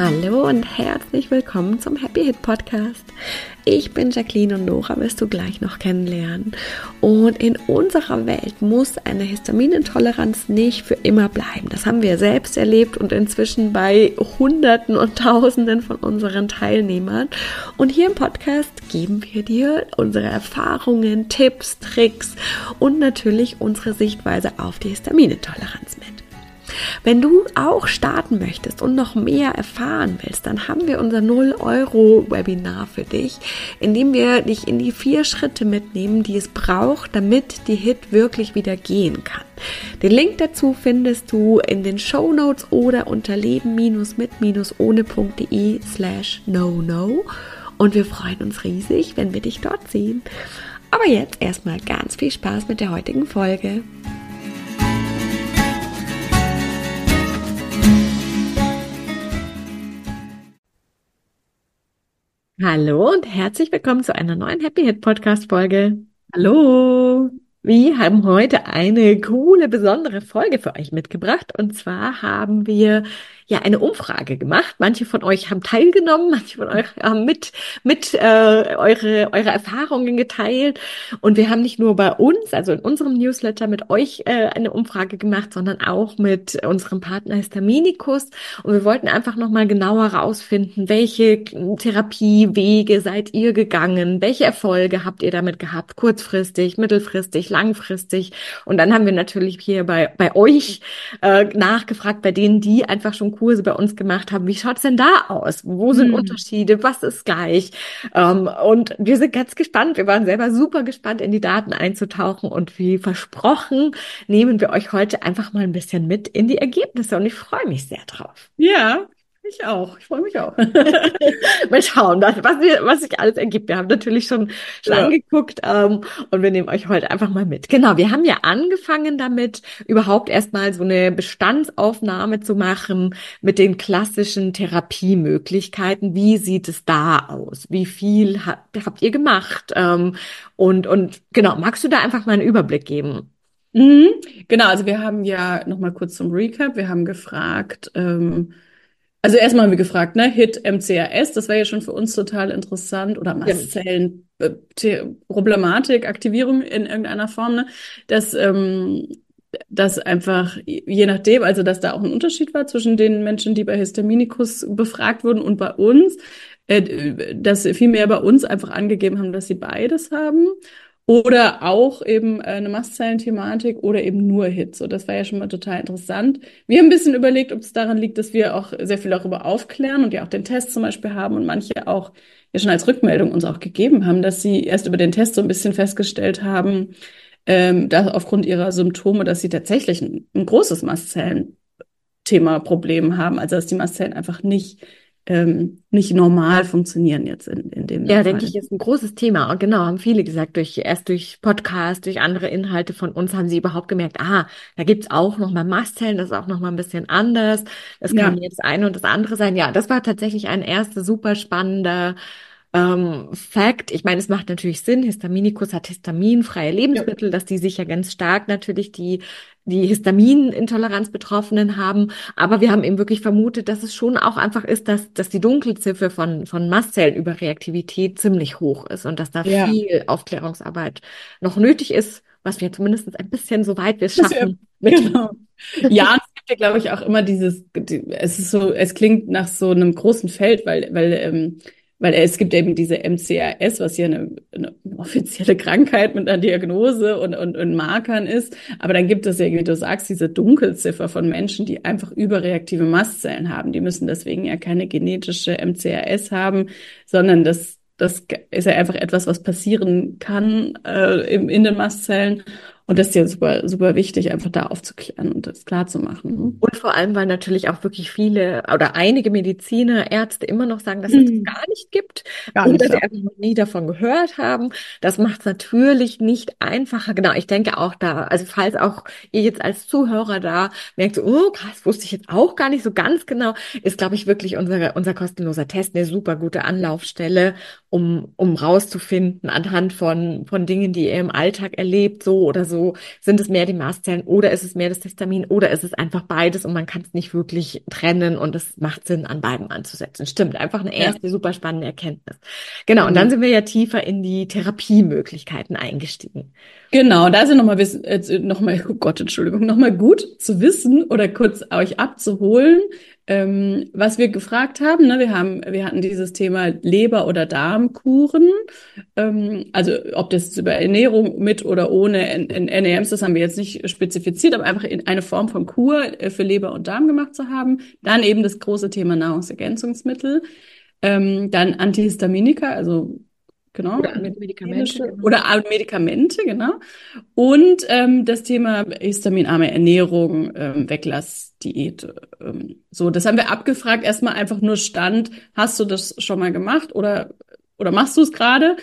Hallo und herzlich willkommen zum Happy Hit Podcast. Ich bin Jacqueline und Nora wirst du gleich noch kennenlernen. Und in unserer Welt muss eine Histaminintoleranz nicht für immer bleiben. Das haben wir selbst erlebt und inzwischen bei Hunderten und Tausenden von unseren Teilnehmern. Und hier im Podcast geben wir dir unsere Erfahrungen, Tipps, Tricks und natürlich unsere Sichtweise auf die Histaminintoleranz mit. Wenn du auch starten möchtest und noch mehr erfahren willst, dann haben wir unser 0-Euro-Webinar für dich, in dem wir dich in die 4 Schritte mitnehmen, die es braucht, damit die Hit wirklich wieder gehen kann. Den Link dazu findest du in den Shownotes oder unter leben-mit-ohne.de/no-no und wir freuen uns riesig, wenn wir dich dort sehen. Aber jetzt erstmal ganz viel Spaß mit der heutigen Folge. Hallo und herzlich willkommen zu einer neuen Happy Hit Podcast Folge. Hallo! Wir haben heute eine coole, besondere Folge für euch mitgebracht. Und zwar haben wir ja eine Umfrage gemacht. Manche von euch haben teilgenommen, manche von euch haben eure Erfahrungen geteilt. Und wir haben nicht nur bei uns, also in unserem Newsletter mit euch eine Umfrage gemacht, sondern auch mit unserem Partner Histaminikus. Und wir wollten einfach nochmal genauer rausfinden, welche Therapiewege seid ihr gegangen, welche Erfolge habt ihr damit gehabt, kurzfristig, mittelfristig, langfristig. Und dann haben wir natürlich hier bei euch nachgefragt, bei denen, die einfach schon Kurse bei uns gemacht haben. Wie schaut's denn da aus? Wo sind Unterschiede? Was ist gleich? Und wir sind ganz gespannt. Wir waren selber super gespannt, in die Daten einzutauchen. Und wie versprochen, nehmen wir euch heute einfach mal ein bisschen mit in die Ergebnisse. Und ich freue mich sehr drauf. Ja, ich auch. Ich freue mich auch. Mal schauen, was sich alles ergibt. Wir haben natürlich schon Ja. angeguckt und wir nehmen euch heute einfach mal mit. Genau, wir haben ja angefangen damit, überhaupt erstmal so eine Bestandsaufnahme zu machen mit den klassischen Therapiemöglichkeiten. Wie sieht es da aus? Wie viel habt ihr gemacht? Und genau, magst du da einfach mal einen Überblick geben? Mhm. Genau, also wir haben ja nochmal kurz zum Recap. Wir haben gefragt, also erstmal haben wir gefragt, ne, HIT, MCRS, das wäre ja schon für uns total interessant, oder Ja. Mastzellen, Problematik, Aktivierung in irgendeiner Form, ne, dass einfach, je nachdem, also dass da auch ein Unterschied war zwischen den Menschen, die bei Histaminikus befragt wurden und bei uns, dass viel mehr bei uns einfach angegeben haben, dass sie beides haben. Oder auch eben eine Mastzellenthematik oder eben nur HIT. So, das war ja schon mal total interessant. Wir haben ein bisschen überlegt, ob es daran liegt, dass wir auch sehr viel darüber aufklären und ja auch den Test zum Beispiel haben und manche auch ja schon als Rückmeldung uns auch gegeben haben, dass sie erst über den Test so ein bisschen festgestellt haben, dass aufgrund ihrer Symptome, dass sie tatsächlich ein großes Mastzellenthema, Problem haben. Also dass die Mastzellen einfach nicht normal funktionieren jetzt in dem Ja, denke Fall. ich, ist ein großes Thema. Und genau, haben viele gesagt, erst durch Podcast, durch andere Inhalte von uns haben sie überhaupt gemerkt, da gibt's auch noch mal Mastzellen, das ist auch noch mal ein bisschen anders. Das kann Ja, jetzt das eine und das andere sein. Ja, das war tatsächlich ein erster super spannender Fact. Ich meine, es macht natürlich Sinn. Histaminikus hat histaminfreie ja, Lebensmittel, dass die sich ja ganz stark natürlich die Histaminintoleranz Betroffenen haben. Aber wir haben eben wirklich vermutet, dass es schon auch einfach ist, dass die Dunkelziffer von Mastzellenüberreaktivität ziemlich hoch ist und dass da ja. viel Aufklärungsarbeit noch nötig ist, was wir zumindest ein bisschen, soweit wir es Das wär- schaffen, mit. Genau. Ja, und es gibt ja, glaube ich, auch immer es ist so, es klingt nach so einem großen Feld, weil es gibt eben diese MCRS, was ja eine offizielle Krankheit mit einer Diagnose und Markern ist. Aber dann gibt es ja, wie du sagst, diese Dunkelziffer von Menschen, die einfach überreaktive Mastzellen haben. Die müssen deswegen ja keine genetische MCRS haben, sondern das ist ja einfach etwas, was passieren kann in den Mastzellen. Und das ist ja super, super wichtig, einfach da aufzuklären und das klar zu machen. Und vor allem, weil natürlich auch wirklich viele oder einige Mediziner, Ärzte immer noch sagen, dass es das Mhm. gar nicht gibt Gar oder nicht, sie ja. einfach noch nie davon gehört haben. Das macht es natürlich nicht einfacher. Genau, ich denke auch da, also falls auch ihr jetzt als Zuhörer da merkt, so, oh krass, wusste ich jetzt auch gar nicht so ganz genau, ist, glaube ich, wirklich unser kostenloser Test eine super gute Anlaufstelle, um rauszufinden anhand von Dingen, die ihr im Alltag erlebt, so oder Also sind es mehr die Mastzellen oder ist es mehr das Histamin oder ist es einfach beides und man kann es nicht wirklich trennen und es macht Sinn, an beiden anzusetzen. Stimmt, einfach eine Ja, erste super spannende Erkenntnis. Genau, und dann genau. sind wir ja tiefer in die Therapiemöglichkeiten eingestiegen. Genau, da ist ja nochmal, oh Gott, Entschuldigung, nochmal gut zu wissen oder kurz euch abzuholen, was wir gefragt haben. Ne? Wir hatten dieses Thema Leber- oder Darmkuren. Also ob das jetzt über Ernährung mit oder ohne NEMs, das haben wir jetzt nicht spezifiziert, aber einfach in eine Form von Kur für Leber und Darm gemacht zu haben. Dann eben das große Thema Nahrungsergänzungsmittel. Dann Antihistaminika, also genau, Oder andere Medikamente, medizinische genau. oder Medikamente, genau. Und das Thema histaminarme Ernährung, Weglassdiät. So, das haben wir abgefragt. Erstmal einfach nur Stand, hast du das schon mal gemacht oder machst du es gerade?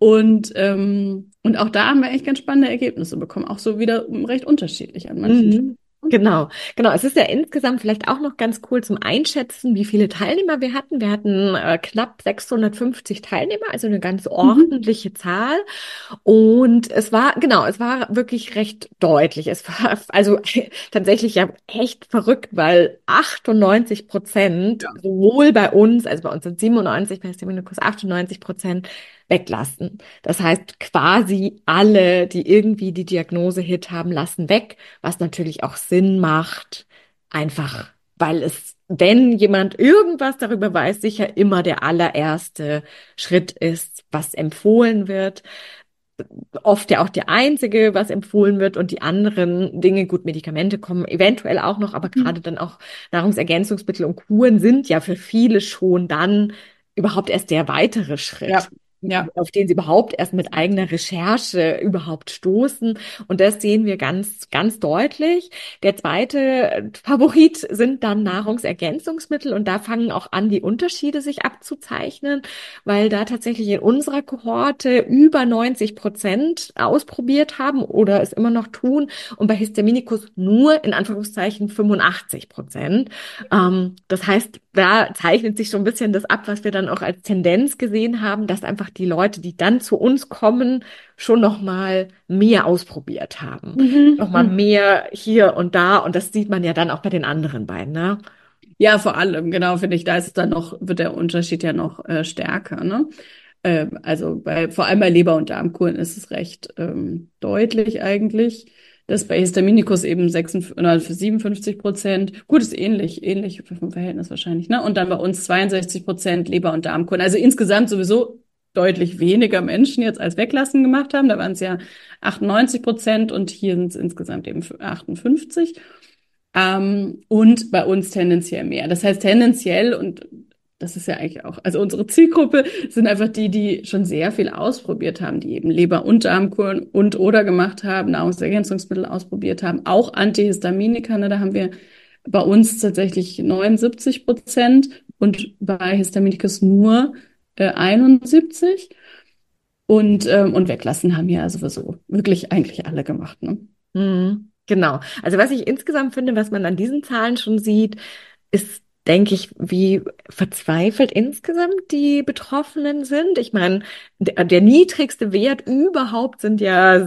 Und auch da haben wir echt ganz spannende Ergebnisse bekommen. Auch so wieder recht unterschiedlich an manchen Stellen. Mhm. Genau, genau. Es ist ja insgesamt vielleicht auch noch ganz cool zum Einschätzen, wie viele Teilnehmer wir hatten. Wir hatten knapp 650 Teilnehmer, also eine ganz Mhm. ordentliche Zahl. Und es war, genau, es war wirklich recht deutlich. Es war also tatsächlich ja echt verrückt, weil 98% Ja. sowohl bei uns, also bei uns sind 97, bei Steminicus 98% weglassen. Das heißt, quasi alle, die irgendwie die Diagnose Hit haben, lassen weg, was natürlich auch Sinn macht, einfach weil es, wenn jemand irgendwas darüber weiß, sicher immer der allererste Schritt ist, was empfohlen wird, oft ja auch der einzige, was empfohlen wird und die anderen Dinge, gut, Medikamente kommen eventuell auch noch, aber Mhm. gerade dann auch Nahrungsergänzungsmittel und Kuren sind ja für viele schon dann überhaupt erst der weitere Schritt, Ja, ja. auf den sie überhaupt erst mit eigener Recherche überhaupt stoßen. Und das sehen wir ganz, ganz deutlich. Der zweite Favorit sind dann Nahrungsergänzungsmittel und da fangen auch an, die Unterschiede sich abzuzeichnen, weil da tatsächlich in unserer Kohorte über 90% ausprobiert haben oder es immer noch tun und bei Histaminicus nur in Anführungszeichen 85%. Das heißt, da zeichnet sich so ein bisschen das ab, was wir dann auch als Tendenz gesehen haben, dass einfach die Leute, die dann zu uns kommen, schon noch mal mehr ausprobiert haben. Mhm. Noch mal Mhm. mehr hier und da und das sieht man ja dann auch bei den anderen beiden, ne? Ja, vor allem, genau, finde ich, da ist dann noch, wird der Unterschied ja noch stärker, ne? Also vor allem bei Leber- und Darmkuren ist es recht deutlich eigentlich, dass bei Histaminicus eben 56, oder 57%, gut, ist ähnlich vom Verhältnis wahrscheinlich, ne? Und dann bei uns 62% Leber- und Darmkuren. Also insgesamt sowieso deutlich weniger Menschen jetzt als Weglassen gemacht haben. Da waren es ja 98% und hier sind es insgesamt eben 58. Und bei uns tendenziell mehr. Das heißt tendenziell, und das ist ja eigentlich auch, also unsere Zielgruppe sind einfach die, die schon sehr viel ausprobiert haben, die eben Leber- und Darmkuren und oder gemacht haben, Nahrungsergänzungsmittel ausprobiert haben, auch Antihistaminika, ne, da haben wir bei uns tatsächlich 79% und bei Histaminikus nur 71. Und weglassen haben ja sowieso wirklich eigentlich alle gemacht, ne? Mhm, genau. Also was ich insgesamt finde, was man an diesen Zahlen schon sieht, ist, denke ich, wie verzweifelt insgesamt die Betroffenen sind. Ich meine, der niedrigste Wert überhaupt sind ja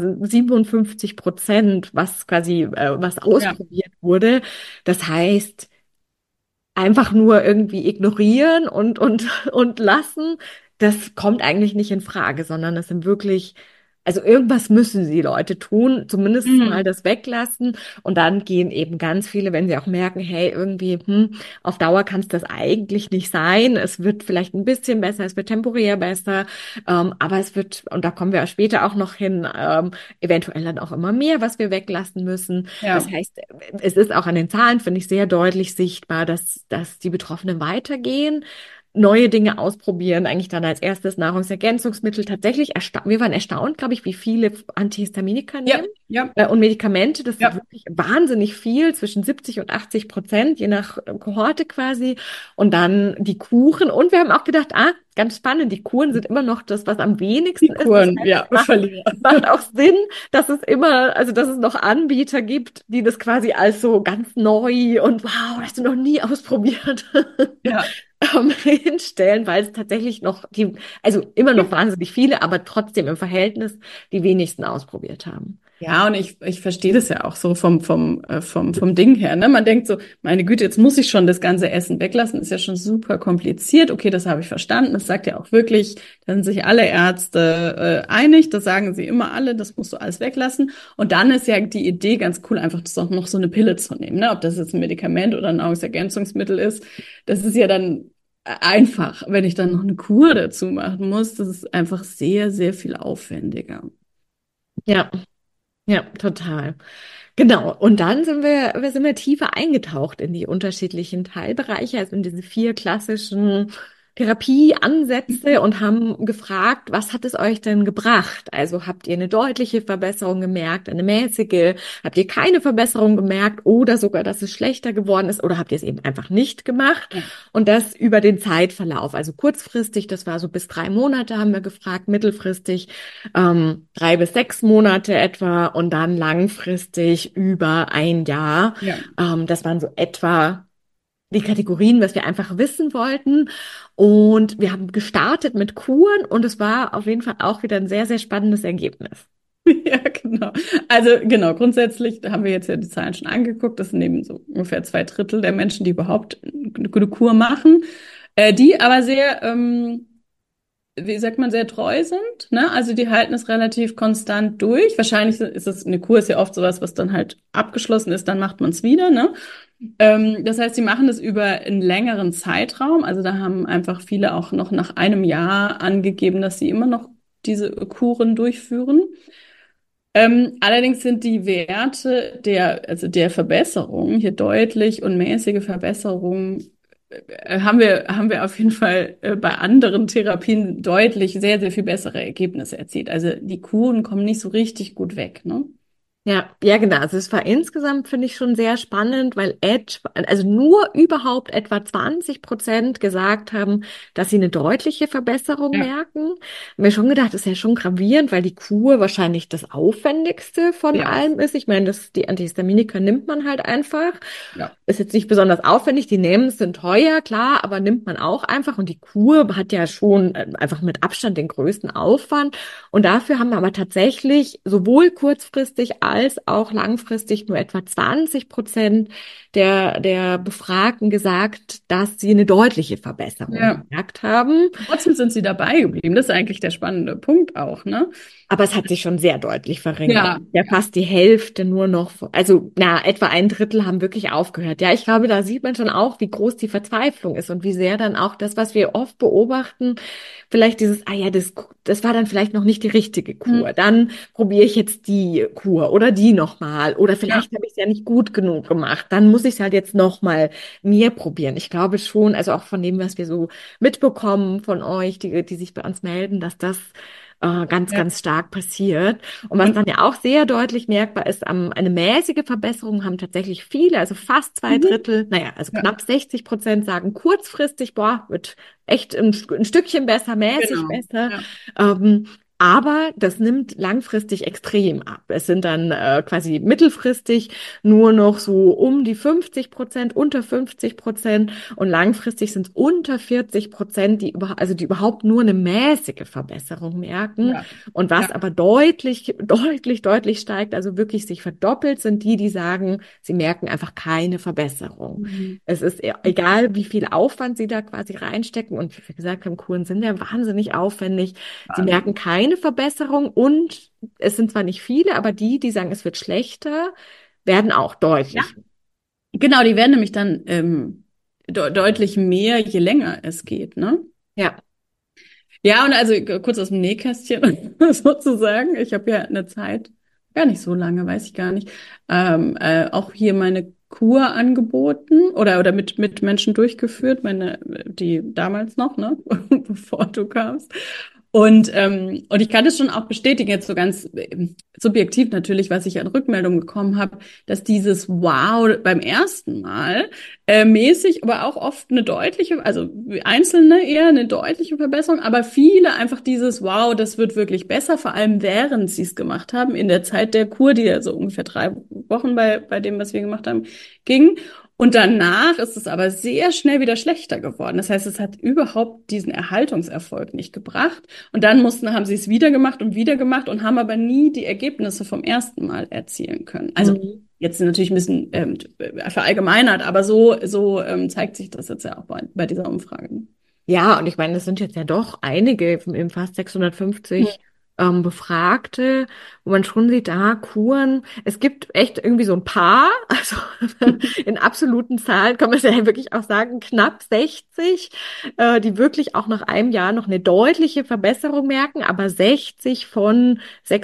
57%, was quasi, was Ja. ausprobiert wurde. Das heißt, einfach nur irgendwie ignorieren und lassen, das kommt eigentlich nicht in Frage, sondern es sind wirklich, also irgendwas müssen die Leute tun, zumindest mal Mhm. das weglassen und dann gehen eben ganz viele, wenn sie auch merken, hey, irgendwie, auf Dauer kann es das eigentlich nicht sein, es wird vielleicht ein bisschen besser, es wird temporär besser, aber es wird, und da kommen wir auch später auch noch hin, eventuell dann auch immer mehr, was wir weglassen müssen. Das Ja. heißt, es ist auch an den Zahlen, finde ich, sehr deutlich sichtbar, dass die Betroffenen weitergehen, neue Dinge ausprobieren, eigentlich dann als erstes Nahrungsergänzungsmittel. Tatsächlich, wir waren erstaunt, glaube ich, wie viele Antihistaminika Ja, nehmen. ja, Und Medikamente, das sind ja. wirklich wahnsinnig viel, zwischen 70 und 80%, je nach Kohorte quasi. Und dann die Kuren. Und wir haben auch gedacht, ganz spannend, die Kuren sind immer noch das, was am Die wenigsten ist. Das Kuren, heißt, ja, Verlierer. macht auch Sinn, dass es immer, also dass es noch Anbieter gibt, die das quasi als so ganz neu und wow, hast du noch nie ausprobiert, Ja. hinstellen, weil es tatsächlich noch also immer noch wahnsinnig viele, aber trotzdem im Verhältnis die wenigsten ausprobiert haben. Ja, und ich verstehe das ja auch so vom Ding her, ne? Man denkt so, meine Güte, jetzt muss ich schon das ganze Essen weglassen, ist ja schon super kompliziert. Okay, das habe ich verstanden. Das sagt ja auch wirklich, da sind sich alle Ärzte einig, das sagen sie immer alle, das musst du alles weglassen. Und dann ist ja die Idee ganz cool, einfach das auch noch so eine Pille zu nehmen, ne? Ob das jetzt ein Medikament oder ein Nahrungsergänzungsmittel ist, das ist ja dann einfach. Wenn ich dann noch eine Kur dazu machen muss, das ist einfach sehr, sehr viel aufwendiger. Ja, ja, total. Genau. Und dann sind wir tiefer eingetaucht in die unterschiedlichen Teilbereiche, also in diese vier klassischen Therapieansätze und haben gefragt, was hat es euch denn gebracht? Also habt ihr eine deutliche Verbesserung gemerkt, eine mäßige? Habt ihr keine Verbesserung gemerkt oder sogar, dass es schlechter geworden ist? Oder habt ihr es eben einfach nicht gemacht? Ja. Und das über den Zeitverlauf. Also kurzfristig, das war so bis 3 Monate haben wir gefragt, mittelfristig 3 bis 6 Monate etwa und dann langfristig über ein Jahr. Ja. Das waren so etwa die Kategorien, was wir einfach wissen wollten. Und wir haben gestartet mit Kuren und es war auf jeden Fall auch wieder ein sehr, sehr spannendes Ergebnis. Ja, genau. Also genau, grundsätzlich da haben wir jetzt ja die Zahlen schon angeguckt. Das sind eben so ungefähr 2 Drittel der Menschen, die überhaupt eine Kur machen, die aber sehr, wie sagt man, sehr treu sind. Ne? Also die halten es relativ konstant durch. Wahrscheinlich ist es, eine Kur ist ja oft sowas, was dann halt abgeschlossen ist, dann macht man es wieder. Ne? Das heißt, sie machen das über einen längeren Zeitraum. Also da haben einfach viele auch noch nach einem Jahr angegeben, dass sie immer noch diese Kuren durchführen. Allerdings sind die Werte also der Verbesserung hier deutlich und mäßige Verbesserungen haben wir auf jeden Fall bei anderen Therapien deutlich sehr, sehr viel bessere Ergebnisse erzielt. Also die Kuren kommen nicht so richtig gut weg, ne? Ja, ja, genau. Also es war insgesamt, finde ich, schon sehr spannend, weil also nur überhaupt etwa 20% gesagt haben, dass sie eine deutliche Verbesserung Ja, merken. Hab mir schon gedacht, das ist ja schon gravierend, weil die Kur wahrscheinlich das Aufwendigste von ja, allem ist. Ich meine, die Antihistaminika nimmt man halt einfach. ja, Ist jetzt nicht besonders aufwendig, die nehmen es, sind teuer, klar, aber nimmt man auch einfach. Und die Kur hat ja schon einfach mit Abstand den größten Aufwand. Und dafür haben wir aber tatsächlich sowohl kurzfristig als auch langfristig nur etwa 20% der Befragten gesagt, dass sie eine deutliche Verbesserung ja. gemerkt haben. Trotzdem sind sie dabei geblieben. Das ist eigentlich der spannende Punkt auch, ne? Aber es hat sich schon sehr deutlich verringert. Ja, Ja, ja. fast die Hälfte nur noch, also na, etwa ein Drittel haben wirklich aufgehört. Ja, ich glaube, da sieht man schon auch, wie groß die Verzweiflung ist und wie sehr dann auch das, was wir oft beobachten, vielleicht dieses, ja, das war dann vielleicht noch nicht die richtige Hm. Kur. Dann probiere ich jetzt die Kur oder die nochmal. Oder Ja. vielleicht habe ich es ja nicht gut genug gemacht. Dann muss ich es halt jetzt nochmal mir probieren. Ich glaube schon, also auch von dem, was wir so mitbekommen von euch, die sich bei uns melden, dass das ganz, Ja. ganz stark passiert. Und was Und, dann ja auch sehr deutlich merkbar ist, eine mäßige Verbesserung haben tatsächlich viele, also fast zwei mhm. Drittel, naja, also Ja, knapp 60% sagen kurzfristig, boah, wird echt ein Stückchen besser, mäßig genau. besser. Ja, Ähm, aber das nimmt langfristig extrem ab. Es sind dann quasi mittelfristig nur noch so um die 50%, unter 50% und langfristig sind es unter 40%, die überhaupt nur eine mäßige Verbesserung merken. ja, Und was ja. aber deutlich, deutlich, deutlich steigt, also wirklich sich verdoppelt, sind die sagen, sie merken einfach keine Verbesserung. Mhm. Es ist egal, wie viel Aufwand sie da quasi reinstecken. Und wie wir gesagt haben, Kuren sind ja wahnsinnig aufwendig. Sie merken Wahnsinn. keine Verbesserung und es sind zwar nicht viele, aber die sagen, es wird schlechter, werden auch Ja, deutlich. genau, die werden nämlich dann deutlich mehr, je länger es geht, ne? Ja. Ja, und also kurz aus dem Nähkästchen sozusagen. Ich habe ja eine Zeit, gar nicht so lange, weiß ich gar nicht, auch hier meine Kur angeboten oder mit Menschen durchgeführt, die damals noch, ne, bevor du kamst. Und ich kann das schon auch bestätigen, jetzt so ganz subjektiv natürlich, was ich an Rückmeldungen bekommen habe, dass dieses Wow beim ersten Mal mäßig, aber auch oft eine deutliche, also einzelne eher eine deutliche Verbesserung, aber viele einfach dieses Wow, das wird wirklich besser, vor allem während sie es gemacht haben, in der Zeit der Kur, die ja so ungefähr 3 Wochen bei dem, was wir gemacht haben, ging. Und danach ist es aber sehr schnell wieder schlechter geworden. Das heißt, es hat überhaupt diesen Erhaltungserfolg nicht gebracht. Und dann haben sie es wieder gemacht und haben aber nie die Ergebnisse vom ersten Mal erzielen können. Also Mhm. jetzt natürlich ein bisschen verallgemeinert, aber so zeigt sich das jetzt ja auch bei dieser Umfrage. Ja, und ich meine, es sind jetzt ja doch einige, eben fast 650 Befragte, wo man schon sieht, Kuren, es gibt echt irgendwie so ein paar, also in absoluten Zahlen kann man es ja wirklich auch sagen, knapp 60, die wirklich auch nach einem Jahr noch eine deutliche Verbesserung merken, aber 60 von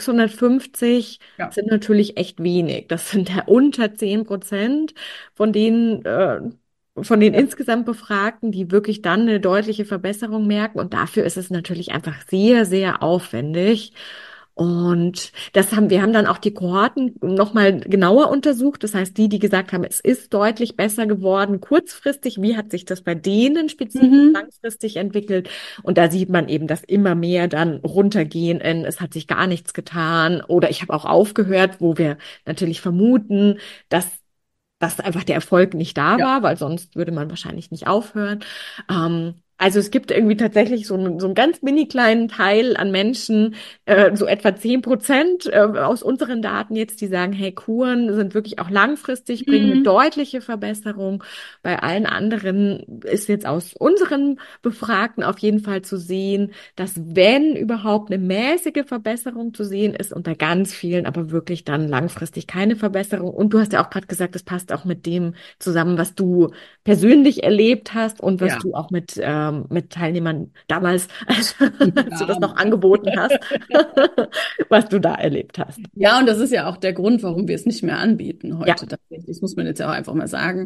650 Ja, sind natürlich echt wenig. Das sind ja unter 10% von denen, von den ja. insgesamt Befragten, die wirklich dann eine deutliche Verbesserung merken. Und dafür ist es natürlich einfach sehr, sehr aufwendig. Und wir haben dann auch die Kohorten nochmal genauer untersucht. Das heißt, die gesagt haben, es ist deutlich besser geworden, kurzfristig. Wie hat sich das bei denen spezifisch Mhm. langfristig entwickelt? Und da sieht man eben, dass immer mehr dann runtergehen in, es hat sich gar nichts getan. Oder ich habe auch aufgehört, wo wir natürlich vermuten, dass einfach der Erfolg nicht da Ja. war, weil sonst würde man wahrscheinlich nicht aufhören. Also es gibt irgendwie tatsächlich so einen ganz mini kleinen Teil an Menschen, so etwa 10%, aus unseren Daten jetzt, die sagen, hey, Kuren sind wirklich auch langfristig, bringen eine Mhm. deutliche Verbesserung. Bei allen anderen ist jetzt aus unseren Befragten auf jeden Fall zu sehen, dass wenn überhaupt eine mäßige Verbesserung zu sehen ist, unter ganz vielen aber wirklich dann langfristig keine Verbesserung. Und du hast ja auch gerade gesagt, das passt auch mit dem zusammen, was du persönlich erlebt hast und was Ja. du auch mit Teilnehmern damals, als du das noch Damals. angeboten hast, was du da erlebt hast. Ja, und das ist ja auch der Grund, warum wir es nicht mehr anbieten Ja, heute tatsächlich. Das muss man jetzt ja auch einfach mal sagen,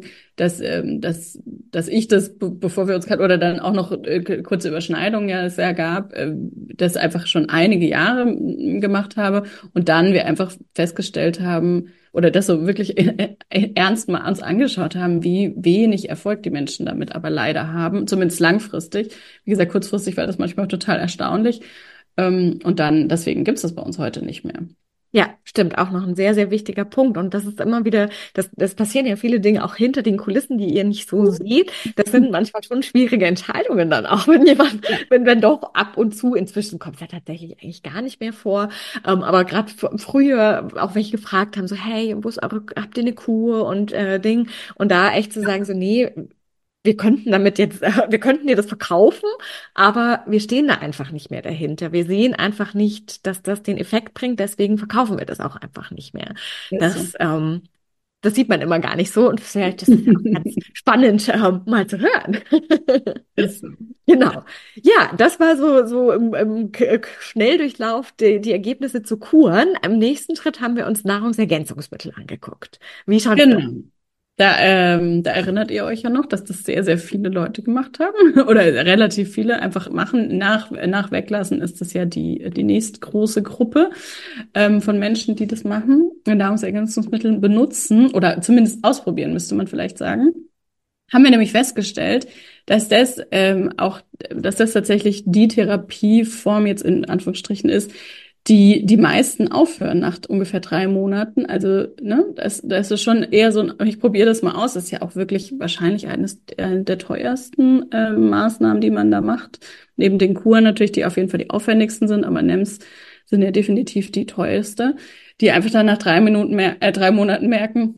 dass ich das, bevor wir uns kannten, oder dann auch noch kurze Überschneidungen ja es ja gab, das einfach schon einige Jahre gemacht habe und dann wir einfach festgestellt haben, oder das so wirklich ernst mal uns angeschaut haben, wie wenig Erfolg die Menschen damit aber leider haben, zumindest langfristig. Wie gesagt, kurzfristig war das manchmal total erstaunlich. Und dann, deswegen gibt es das bei uns heute nicht mehr. ja, stimmt, auch noch ein sehr, sehr wichtiger Punkt. Und das ist immer wieder, das passieren ja viele Dinge auch hinter den Kulissen, die ihr nicht so seht. Das sind manchmal schon schwierige Entscheidungen dann auch, wenn jemand, Ja. wenn doch ab und zu, inzwischen kommt es ja tatsächlich eigentlich gar nicht mehr vor. Aber gerade früher auch welche gefragt haben, so, hey, habt ihr eine Kur und Ding? Und da echt zu sagen, so, nee, wir könnten damit jetzt, wir könnten dir das verkaufen, aber wir stehen da einfach nicht mehr dahinter. Wir sehen einfach nicht, dass das den Effekt bringt, deswegen verkaufen wir das auch einfach nicht mehr. Ist so. Das, ähm, Das sieht man immer gar nicht so und vielleicht ist es ja auch ganz spannend, mal zu hören. Ist so. Genau. Ja, das war so im Schnelldurchlauf die Ergebnisse zu Kuren. Im nächsten Schritt haben wir uns Nahrungsergänzungsmittel angeguckt. Wie schaut's da? Genau. Da erinnert ihr euch ja noch, dass das sehr, sehr viele Leute gemacht haben oder relativ viele einfach machen. Nach Weglassen ist das ja die nächstgroße Gruppe von Menschen, die das machen, Nahrungsergänzungsmittel benutzen oder zumindest ausprobieren, müsste man vielleicht sagen. Haben wir nämlich festgestellt, dass dass das tatsächlich die Therapieform jetzt in Anführungsstrichen ist, die meisten aufhören nach ungefähr 3 Monaten. Also, ne, das ist schon eher so ich probiere das mal aus. Das ist ja auch wirklich wahrscheinlich eine der teuersten Maßnahmen, die man da macht. Neben den Kuren natürlich, die auf jeden Fall die aufwendigsten sind, aber NEMS sind ja definitiv die teuerste, die einfach dann nach 3 Monaten merken,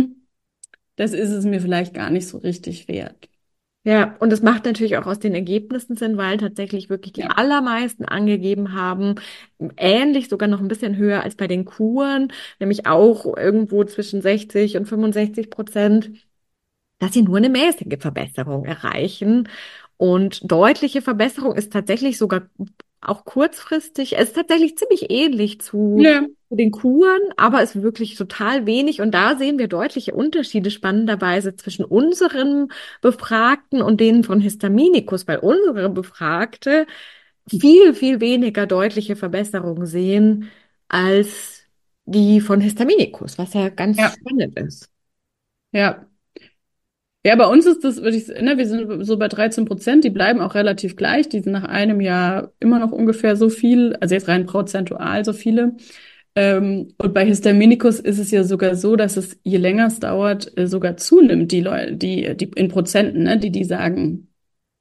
das ist es mir vielleicht gar nicht so richtig wert. Ja, und es macht natürlich auch aus den Ergebnissen Sinn, weil tatsächlich wirklich die Ja. allermeisten angegeben haben, ähnlich, sogar noch ein bisschen höher als bei den Kuren, nämlich auch irgendwo zwischen 60 und 65%, dass sie nur eine mäßige Verbesserung erreichen. Und deutliche Verbesserung ist tatsächlich sogar auch kurzfristig, es ist tatsächlich ziemlich ähnlich Ja. zu den Kuren, aber ist wirklich total wenig. Und da sehen wir deutliche Unterschiede spannenderweise zwischen unseren Befragten und denen von Histaminikus, weil unsere Befragte viel, viel weniger deutliche Verbesserungen sehen als die von Histaminikus, was ja ganz Ja. spannend ist. Ja. Ja, bei uns ist das, würde ich, ne, wir sind so bei 13%, die bleiben auch relativ gleich, die sind nach einem Jahr immer noch ungefähr so viel, also jetzt rein prozentual so viele. Und bei Histaminikus ist es ja sogar so, dass es, je länger es dauert, sogar zunimmt, die Leute, die in Prozenten, ne, die sagen,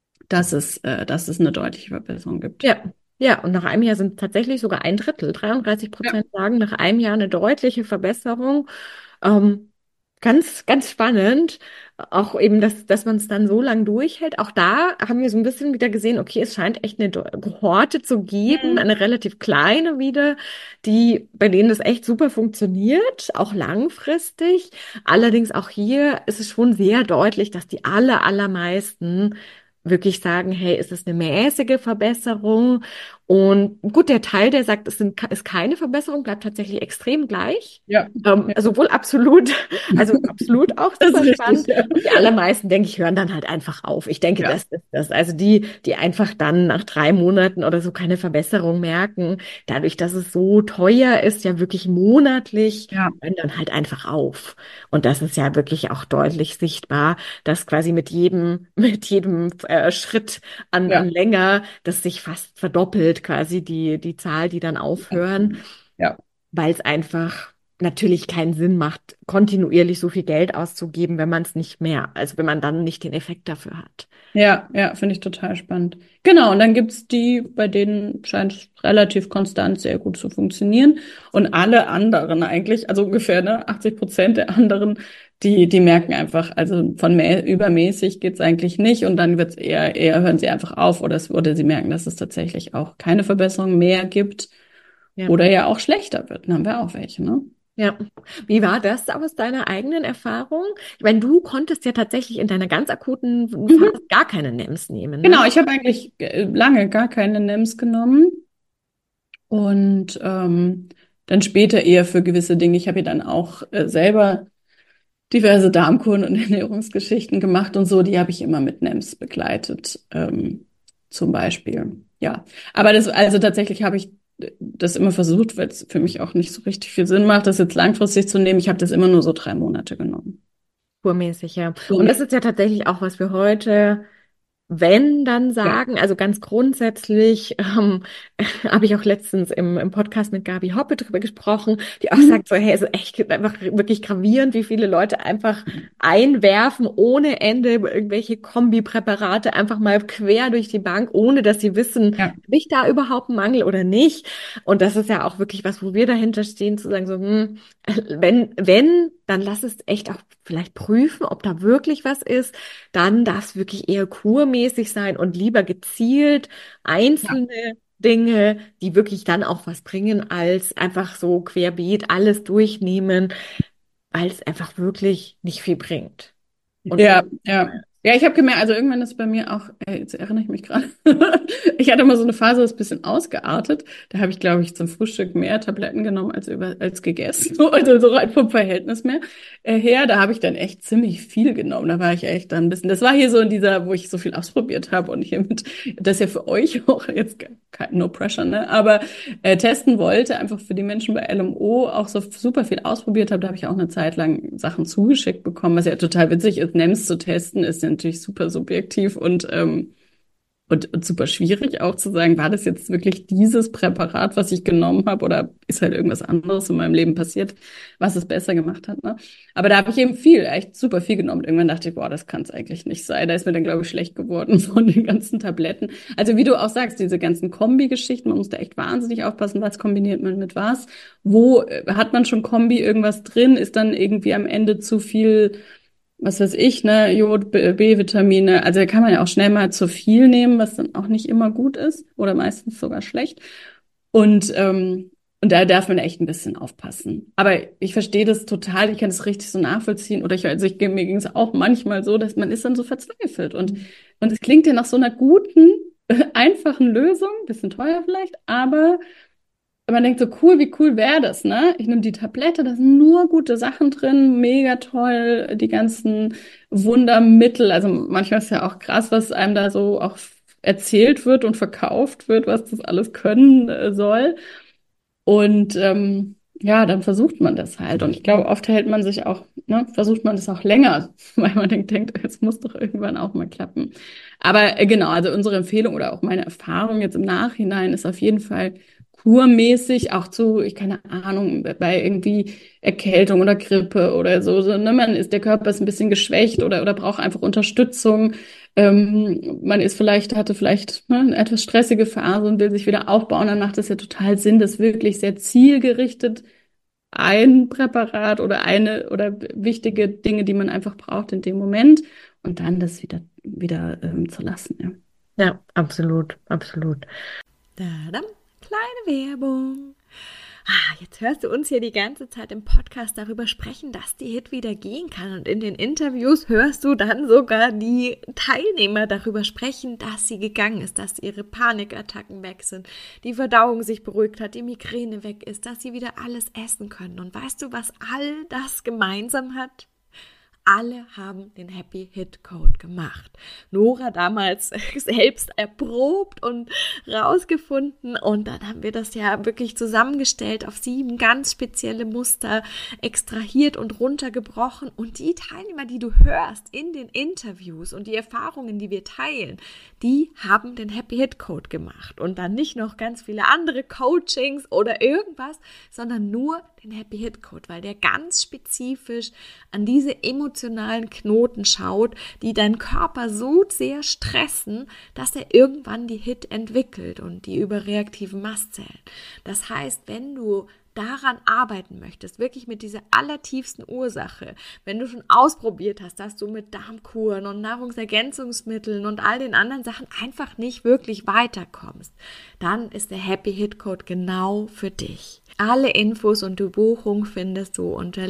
dass es eine deutliche Verbesserung gibt. Ja, ja, und nach einem Jahr sind tatsächlich sogar ein Drittel, Ja. 33% sagen nach einem Jahr eine deutliche Verbesserung. Ähm, ganz, ganz spannend. Auch eben, dass man es dann so lang durchhält. Auch da haben wir so ein bisschen wieder gesehen, okay, es scheint echt eine Kohorte zu geben, Mhm. eine relativ kleine wieder, bei denen das echt super funktioniert, auch langfristig. Allerdings auch hier ist es schon sehr deutlich, dass die allermeisten wirklich sagen, hey, ist es eine mäßige Verbesserung? Und gut, der Teil, der sagt, ist keine Verbesserung, bleibt tatsächlich extrem gleich. Ja, ja. Sowohl absolut, also absolut auch Das ist super richtig, spannend. ja. Und die allermeisten, denke ich, hören dann halt einfach auf. Ich denke, Ja, das ist das. Also die einfach dann nach 3 Monaten oder so keine Verbesserung merken, dadurch, dass es so teuer ist, ja wirklich monatlich, ja, hören dann halt einfach auf. Und das ist ja wirklich auch deutlich sichtbar, dass quasi mit jedem Schritt an ja, länger, das sich fast verdoppelt, quasi die Zahl, die dann aufhören, ja. weil es einfach natürlich keinen Sinn macht, kontinuierlich so viel Geld auszugeben, wenn man es nicht mehr, also wenn man dann nicht den Effekt dafür hat. Ja, ja, finde ich total spannend. Genau, und dann gibt's die, bei denen scheint es relativ konstant sehr gut zu funktionieren. Und alle anderen eigentlich, also ungefähr, ne, 80% der anderen, die merken einfach, also von übermäßig geht's eigentlich nicht. Und dann wird's eher hören sie einfach auf oder sie merken, dass es tatsächlich auch keine Verbesserung mehr gibt Ja. oder ja auch schlechter wird. Dann haben wir auch welche, ne? Ja. Wie war das aus deiner eigenen Erfahrung? Ich meine, du konntest ja tatsächlich in deiner ganz akuten Phase Mhm. gar keine NEMs nehmen, ne? Genau, ich habe eigentlich lange gar keine NEMS genommen. Und dann später eher für gewisse Dinge. Ich habe ja dann auch selber diverse Darmkuren und Ernährungsgeschichten gemacht und so, die habe ich immer mit NEMS begleitet, zum Beispiel. Ja, aber also tatsächlich habe ich das immer versucht, weil es für mich auch nicht so richtig viel Sinn macht, das jetzt langfristig zu nehmen. Ich habe das immer nur so 3 Monate genommen. Kurmäßig, ja. Und Und, das ist ja tatsächlich auch, was wir heute, wenn dann ja. sagen, also ganz grundsätzlich, habe ich auch letztens im Podcast mit Gabi Hoppe drüber gesprochen, die auch Mhm. sagt so, hey, es ist echt einfach wirklich gravierend, wie viele Leute einfach einwerfen ohne Ende irgendwelche Kombipräparate einfach mal quer durch die Bank, ohne dass sie wissen, Ja, habe ich da überhaupt einen Mangel oder nicht? Und das ist ja auch wirklich was, wo wir dahinter stehen, zu sagen so, wenn, dann lass es echt auch vielleicht prüfen, ob da wirklich was ist. Dann darf es wirklich eher kurmäßig sein und lieber gezielt ja. einzelne Dinge, die wirklich dann auch was bringen, als einfach so querbeet alles durchnehmen, weil es einfach wirklich nicht viel bringt. Und Ja, ja. Ja, ich habe gemerkt, also irgendwann ist bei mir auch, jetzt erinnere ich mich gerade, ich hatte mal so eine Phase, das ist ein bisschen ausgeartet. Da habe ich, glaube ich, zum Frühstück mehr Tabletten genommen als gegessen. Also so rein vom Verhältnis her. Da habe ich dann echt ziemlich viel genommen. Da war ich echt dann ein bisschen, das war hier so in dieser, wo ich so viel ausprobiert habe und hiermit, das ist ja für euch auch jetzt kein No Pressure, ne? Aber testen wollte, einfach für die Menschen bei LMO auch so super viel ausprobiert habe. Da habe ich auch eine Zeit lang Sachen zugeschickt bekommen, was ja total witzig ist. NEMS zu testen ist ja natürlich super subjektiv und super schwierig auch zu sagen, war das jetzt wirklich dieses Präparat, was ich genommen habe, oder ist halt irgendwas anderes in meinem Leben passiert, was es besser gemacht hat, ne? Aber da habe ich eben echt super viel genommen. Irgendwann dachte ich, boah, das kann es eigentlich nicht sein. Da ist mir dann, glaube ich, schlecht geworden von den ganzen Tabletten. Also wie du auch sagst, diese ganzen Kombi-Geschichten, man muss da echt wahnsinnig aufpassen, was kombiniert man mit was. Wo hat man schon Kombi irgendwas drin? Ist dann irgendwie am Ende zu viel, was weiß ich, ne, Jod, B-Vitamine. Also da kann man ja auch schnell mal zu viel nehmen, was dann auch nicht immer gut ist oder meistens sogar schlecht. Und, ähm, und da darf man echt ein bisschen aufpassen. Aber ich verstehe das total, ich kann das richtig so nachvollziehen. Oder mir ging es auch manchmal so, dass man ist dann so verzweifelt. Und es klingt ja nach so einer guten, einfachen Lösung, bisschen teuer vielleicht, aber man denkt so, cool, wie cool wäre das, ne? Ich nehme die Tablette, da sind nur gute Sachen drin, mega toll, die ganzen Wundermittel. Also manchmal ist ja auch krass, was einem da so auch erzählt wird und verkauft wird, was das alles können soll. Und ja, dann versucht man das halt. Und ich glaube, oft hält man sich auch, ne, versucht man das auch länger, weil man denkt, es muss doch irgendwann auch mal klappen. Aber genau, also unsere Empfehlung oder auch meine Erfahrung jetzt im Nachhinein ist auf jeden Fall kurmäßig, auch zu, ich keine Ahnung, bei irgendwie Erkältung oder Grippe oder so, ne, der Körper ist ein bisschen geschwächt oder braucht einfach Unterstützung. Man hatte vielleicht ne, eine etwas stressige Phase und will sich wieder aufbauen, dann macht es ja total Sinn, das wirklich sehr zielgerichtet ein Präparat oder wichtige Dinge, die man einfach braucht in dem Moment und dann das wieder zu lassen. Ja. Ja, absolut, absolut. Tadam, kleine Werbung. Jetzt hörst du uns hier die ganze Zeit im Podcast darüber sprechen, dass die Hit wieder gehen kann. Und in den Interviews hörst du dann sogar die Teilnehmer darüber sprechen, dass sie gegangen ist, dass ihre Panikattacken weg sind, die Verdauung sich beruhigt hat, die Migräne weg ist, dass sie wieder alles essen können. Und weißt du, was all das gemeinsam hat? Alle haben den Happy Hit Code gemacht. Nora damals selbst erprobt und rausgefunden und dann haben wir das ja wirklich zusammengestellt auf 7 ganz spezielle Muster, extrahiert und runtergebrochen und die Teilnehmer, die du hörst in den Interviews und die Erfahrungen, die wir teilen, die haben den Happy Hit Code gemacht und dann nicht noch ganz viele andere Coachings oder irgendwas, sondern nur den Happy Hit Code, weil der ganz spezifisch an diese emotionalen Knoten schaut, die deinen Körper so sehr stressen, dass er irgendwann die Hit entwickelt und die überreaktiven Mastzellen. Das heißt, wenn du daran arbeiten möchtest, wirklich mit dieser allertiefsten Ursache, wenn du schon ausprobiert hast, dass du mit Darmkuren und Nahrungsergänzungsmitteln und all den anderen Sachen einfach nicht wirklich weiterkommst, dann ist der Happy Hit Code genau für dich. Alle Infos und die Buchung findest du unter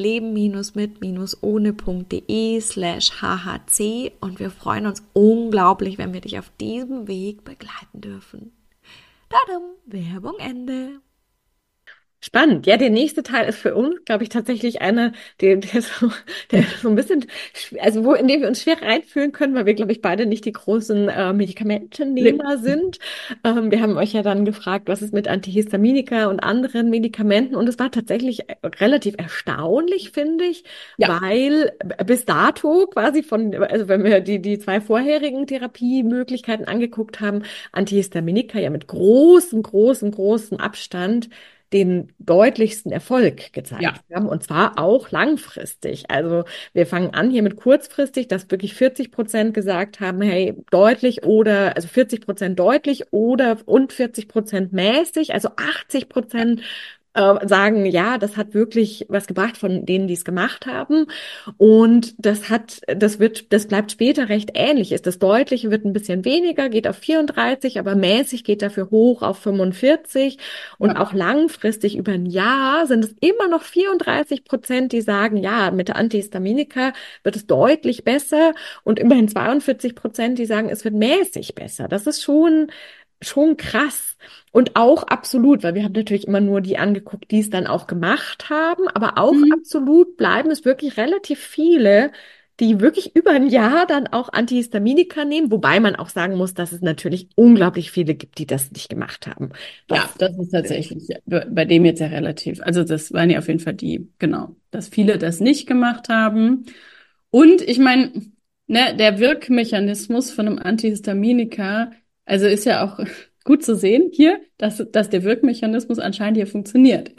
leben-mit-ohne.de/hhc und wir freuen uns unglaublich, wenn wir dich auf diesem Weg begleiten dürfen. Tadam, Werbung Ende. Spannend. Ja, der nächste Teil ist für uns, glaube ich, tatsächlich einer, der so ein bisschen, also in dem wir uns schwer reinfühlen können, weil wir, glaube ich, beide nicht die großen Medikamentennehmer sind. Wir haben euch ja dann gefragt, was ist mit Antihistaminika und anderen Medikamenten? Und es war tatsächlich relativ erstaunlich, finde ich, Ja. weil bis dato quasi also wenn wir die 2 vorherigen Therapiemöglichkeiten angeguckt haben, Antihistaminika ja mit großem Abstand den deutlichsten Erfolg gezeigt haben, und zwar auch langfristig. Also wir fangen an hier mit kurzfristig, dass wirklich 40% gesagt haben, hey, deutlich oder, also 40% deutlich oder und 40% mäßig, also 80% sagen, ja, das hat wirklich was gebracht von denen, die es gemacht haben. Und das bleibt später recht ähnlich. Das Deutliche wird ein bisschen weniger, geht auf 34, aber mäßig geht dafür hoch auf 45. Und auch langfristig über ein Jahr sind es immer noch 34%, die sagen, ja, mit der Antihistaminika wird es deutlich besser. Und immerhin 42%, die sagen, es wird mäßig besser. Das ist schon krass. Und auch absolut, weil wir haben natürlich immer nur die angeguckt, die es dann auch gemacht haben, aber auch absolut bleiben es wirklich relativ viele, die wirklich über ein Jahr dann auch Antihistaminika nehmen, wobei man auch sagen muss, dass es natürlich unglaublich viele gibt, die das nicht gemacht haben. Ja, das ist tatsächlich bei dem jetzt ja relativ. Also das waren ja auf jeden Fall genau, dass viele das nicht gemacht haben. Und ich meine, ne, der Wirkmechanismus von einem Antihistaminika, also ist ja auch gut zu sehen hier, dass der Wirkmechanismus anscheinend hier funktioniert.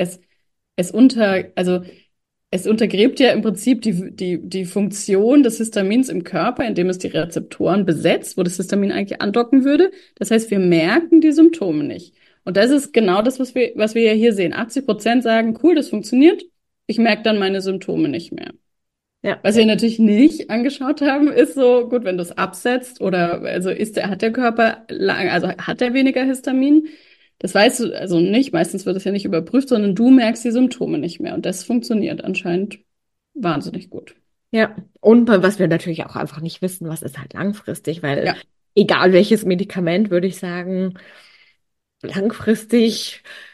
Es untergräbt ja im Prinzip die Funktion des Histamins im Körper, indem es die Rezeptoren besetzt, wo das Histamin eigentlich andocken würde. Das heißt, wir merken die Symptome nicht. Und das ist genau das, was wir ja hier sehen. 80% sagen, cool, das funktioniert. Ich merke dann meine Symptome nicht mehr. Ja. Was wir natürlich nicht angeschaut haben, ist so, gut, wenn du es absetzt oder also hat der Körper hat er weniger Histamin? Das weißt du also nicht. Meistens wird es ja nicht überprüft, sondern du merkst die Symptome nicht mehr. Und das funktioniert anscheinend wahnsinnig gut. Ja, und was wir natürlich auch einfach nicht wissen, was ist halt langfristig, weil Ja. egal welches Medikament, würde ich sagen, langfristig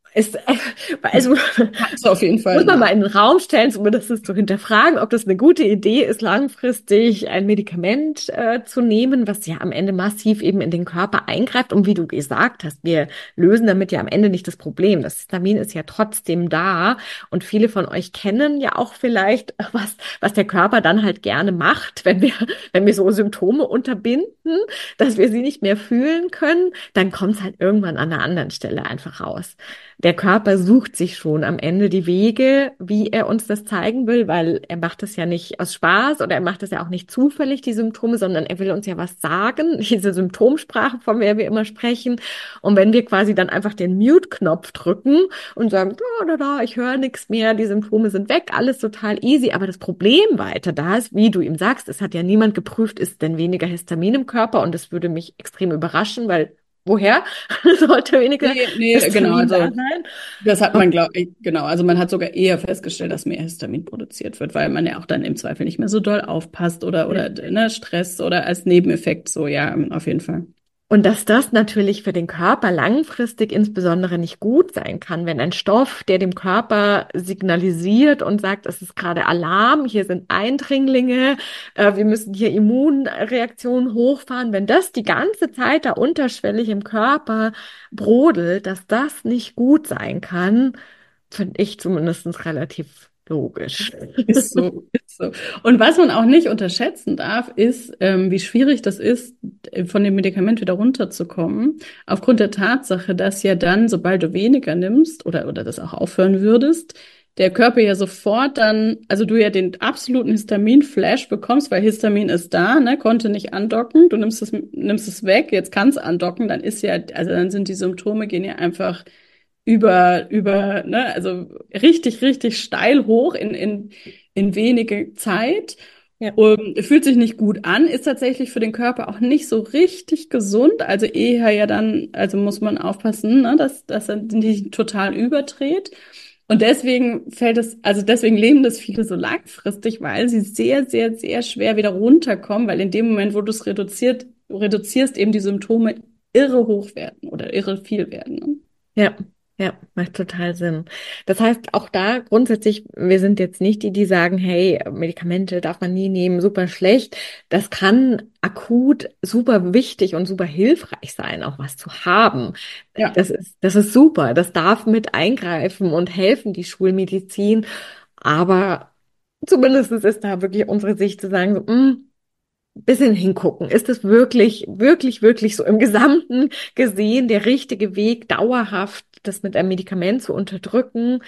ist, also Kannst du auf jeden Fall muss man mal nach. in den Raum stellen, zumindest zu hinterfragen, ob das eine gute Idee ist, langfristig ein Medikament zu nehmen, was ja am Ende massiv eben in den Körper eingreift. Und wie du gesagt hast, wir lösen damit ja am Ende nicht das Problem. Das Histamin ist ja trotzdem da. Und viele von euch kennen ja auch vielleicht, was der Körper dann halt gerne macht, wenn wir so Symptome unterbinden, dass wir sie nicht mehr fühlen können, dann kommt es halt irgendwann an einer anderen Stelle einfach raus. Der Körper sucht sich schon am Ende die Wege, wie er uns das zeigen will, weil er macht das ja nicht aus Spaß oder er macht das ja auch nicht zufällig, die Symptome, sondern er will uns ja was sagen, diese Symptomsprache, von der wir immer sprechen. Und wenn wir quasi dann einfach den Mute-Knopf drücken und sagen, ich höre nichts mehr, die Symptome sind weg, alles total easy, aber das Problem weiter da ist, wie du ihm sagst, es hat ja niemand geprüft, ist denn weniger Histamin im Körper, und das würde mich extrem überraschen, weil woher sollte weniger Nee, genau, Histamin da also sein? das hat man, glaube ich, genau, also man hat sogar eher festgestellt, dass mehr Histamin produziert wird, weil man ja auch dann im Zweifel nicht mehr so doll aufpasst oder ne, Stress oder als Nebeneffekt so, ja, auf jeden Fall. Und dass das natürlich für den Körper langfristig insbesondere nicht gut sein kann, wenn ein Stoff, der dem Körper signalisiert und sagt, es ist gerade Alarm, hier sind Eindringlinge, wir müssen hier Immunreaktionen hochfahren, wenn das die ganze Zeit da unterschwellig im Körper brodelt, dass das nicht gut sein kann, finde ich zumindest relativ logisch. Ist so, ist so. Und was man auch nicht unterschätzen darf, ist, wie schwierig das ist, von dem Medikament wieder runterzukommen, aufgrund der Tatsache, dass ja dann, sobald du weniger nimmst oder das auch aufhören würdest, der Körper ja sofort dann, also du ja den absoluten Histamin-Flash bekommst, weil Histamin ist da, ne, konnte nicht andocken, du nimmst es weg, jetzt kann es andocken, dann ist ja, also dann sind die Symptome gehen ja einfach ne, also richtig, richtig steil hoch in wenige Zeit. Ja. Fühlt sich nicht gut an, ist tatsächlich für den Körper auch nicht so richtig gesund. Also eher ja dann, also muss man aufpassen, ne, dass er nicht total überdreht. Und deswegen also deswegen leben das viele so langfristig, weil sie sehr, sehr, sehr schwer wieder runterkommen, weil in dem Moment, wo du es reduzierst, eben die Symptome irre hoch werden oder irre viel werden. Ne? Ja, ja, macht total Sinn. Das heißt, auch da grundsätzlich, wir sind jetzt nicht die, die sagen, hey, Medikamente darf man nie nehmen, super schlecht. Das kann akut super wichtig und super hilfreich sein, auch was zu haben. Ja. Das ist super. Das darf mit eingreifen und helfen, die Schulmedizin. Aber zumindest ist da wirklich unsere Sicht zu sagen, so, bisschen hingucken. Ist es wirklich, wirklich, wirklich so im Gesamten gesehen der richtige Weg, dauerhaft das mit einem Medikament zu unterdrücken?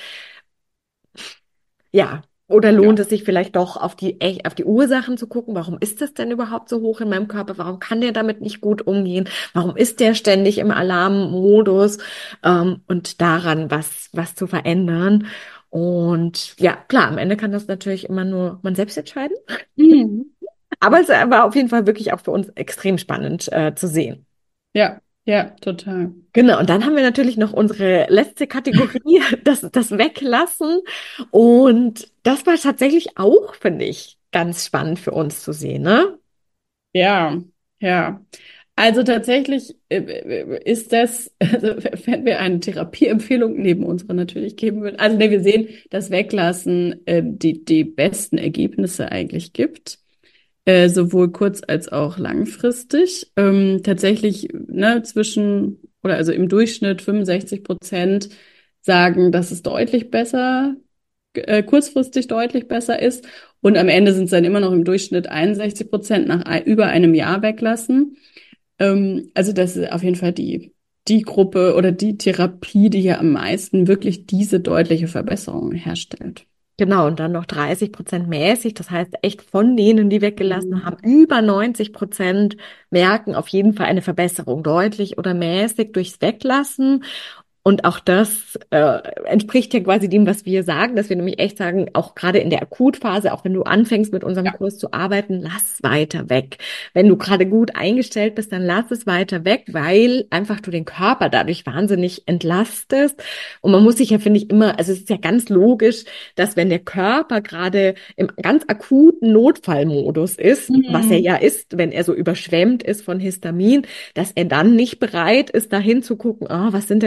Ja. Oder lohnt Ja. es sich vielleicht doch auf die Ursachen zu gucken? Warum ist das denn überhaupt so hoch in meinem Körper? Warum kann der damit nicht gut umgehen? Warum ist der ständig im Alarmmodus? Und daran was zu verändern. Und ja, klar, am Ende kann das natürlich immer nur man selbst entscheiden. Mhm. Aber es war auf jeden Fall wirklich auch für uns extrem spannend zu sehen. Ja, ja, total. Genau, und dann haben wir natürlich noch unsere letzte Kategorie, das Weglassen. Und das war tatsächlich auch, finde ich, ganz spannend für uns zu sehen, ne? Ja, ja. Also tatsächlich ist das, also wenn wir eine Therapieempfehlung neben unserer natürlich geben würden, also ne, wir sehen, dass Weglassen die besten Ergebnisse eigentlich gibt. Sowohl kurz- als auch langfristig. Tatsächlich, ne, oder also im Durchschnitt 65% sagen, dass es deutlich besser, kurzfristig deutlich besser ist. Und am Ende sind es dann immer noch im Durchschnitt 61% nach über einem Jahr weglassen. Also das ist auf jeden Fall die Gruppe oder die Therapie, die ja am meisten wirklich diese deutliche Verbesserung herstellt. Genau, und dann noch 30% mäßig. Das heißt, echt von denen, die weggelassen Mhm. haben, über 90% merken auf jeden Fall eine Verbesserung, deutlich oder mäßig durchs Weglassen. Und auch das entspricht ja quasi dem, was wir sagen, dass wir nämlich echt sagen, auch gerade in der Akutphase, auch wenn du anfängst mit unserem Ja. Kurs zu arbeiten, lass weiter weg. Wenn du gerade gut eingestellt bist, dann lass es weiter weg, weil einfach du den Körper dadurch wahnsinnig entlastest. Und man muss sich ja, finde ich, immer, also es ist ja ganz logisch, dass wenn der Körper gerade im ganz akuten Notfallmodus ist, was er Mhm. ja ist, wenn er so überschwemmt ist von Histamin, dass er dann nicht bereit ist, dahin zu gucken, was sind denn da eigentlich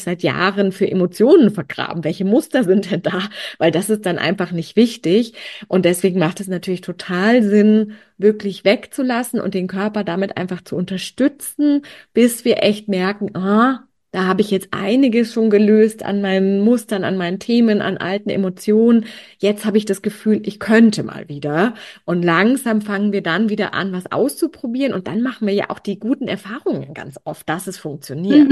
seit Jahren für Emotionen vergraben? Welche Muster sind denn da? Weil das ist dann einfach nicht wichtig. Und deswegen macht es natürlich total Sinn, wirklich wegzulassen und den Körper damit einfach zu unterstützen, bis wir echt merken, da habe ich jetzt einiges schon gelöst an meinen Mustern, an meinen Themen, an alten Emotionen. Jetzt habe ich das Gefühl, ich könnte mal wieder. Und langsam fangen wir dann wieder an, was auszuprobieren. Und dann machen wir ja auch die guten Erfahrungen ganz oft, dass es funktioniert.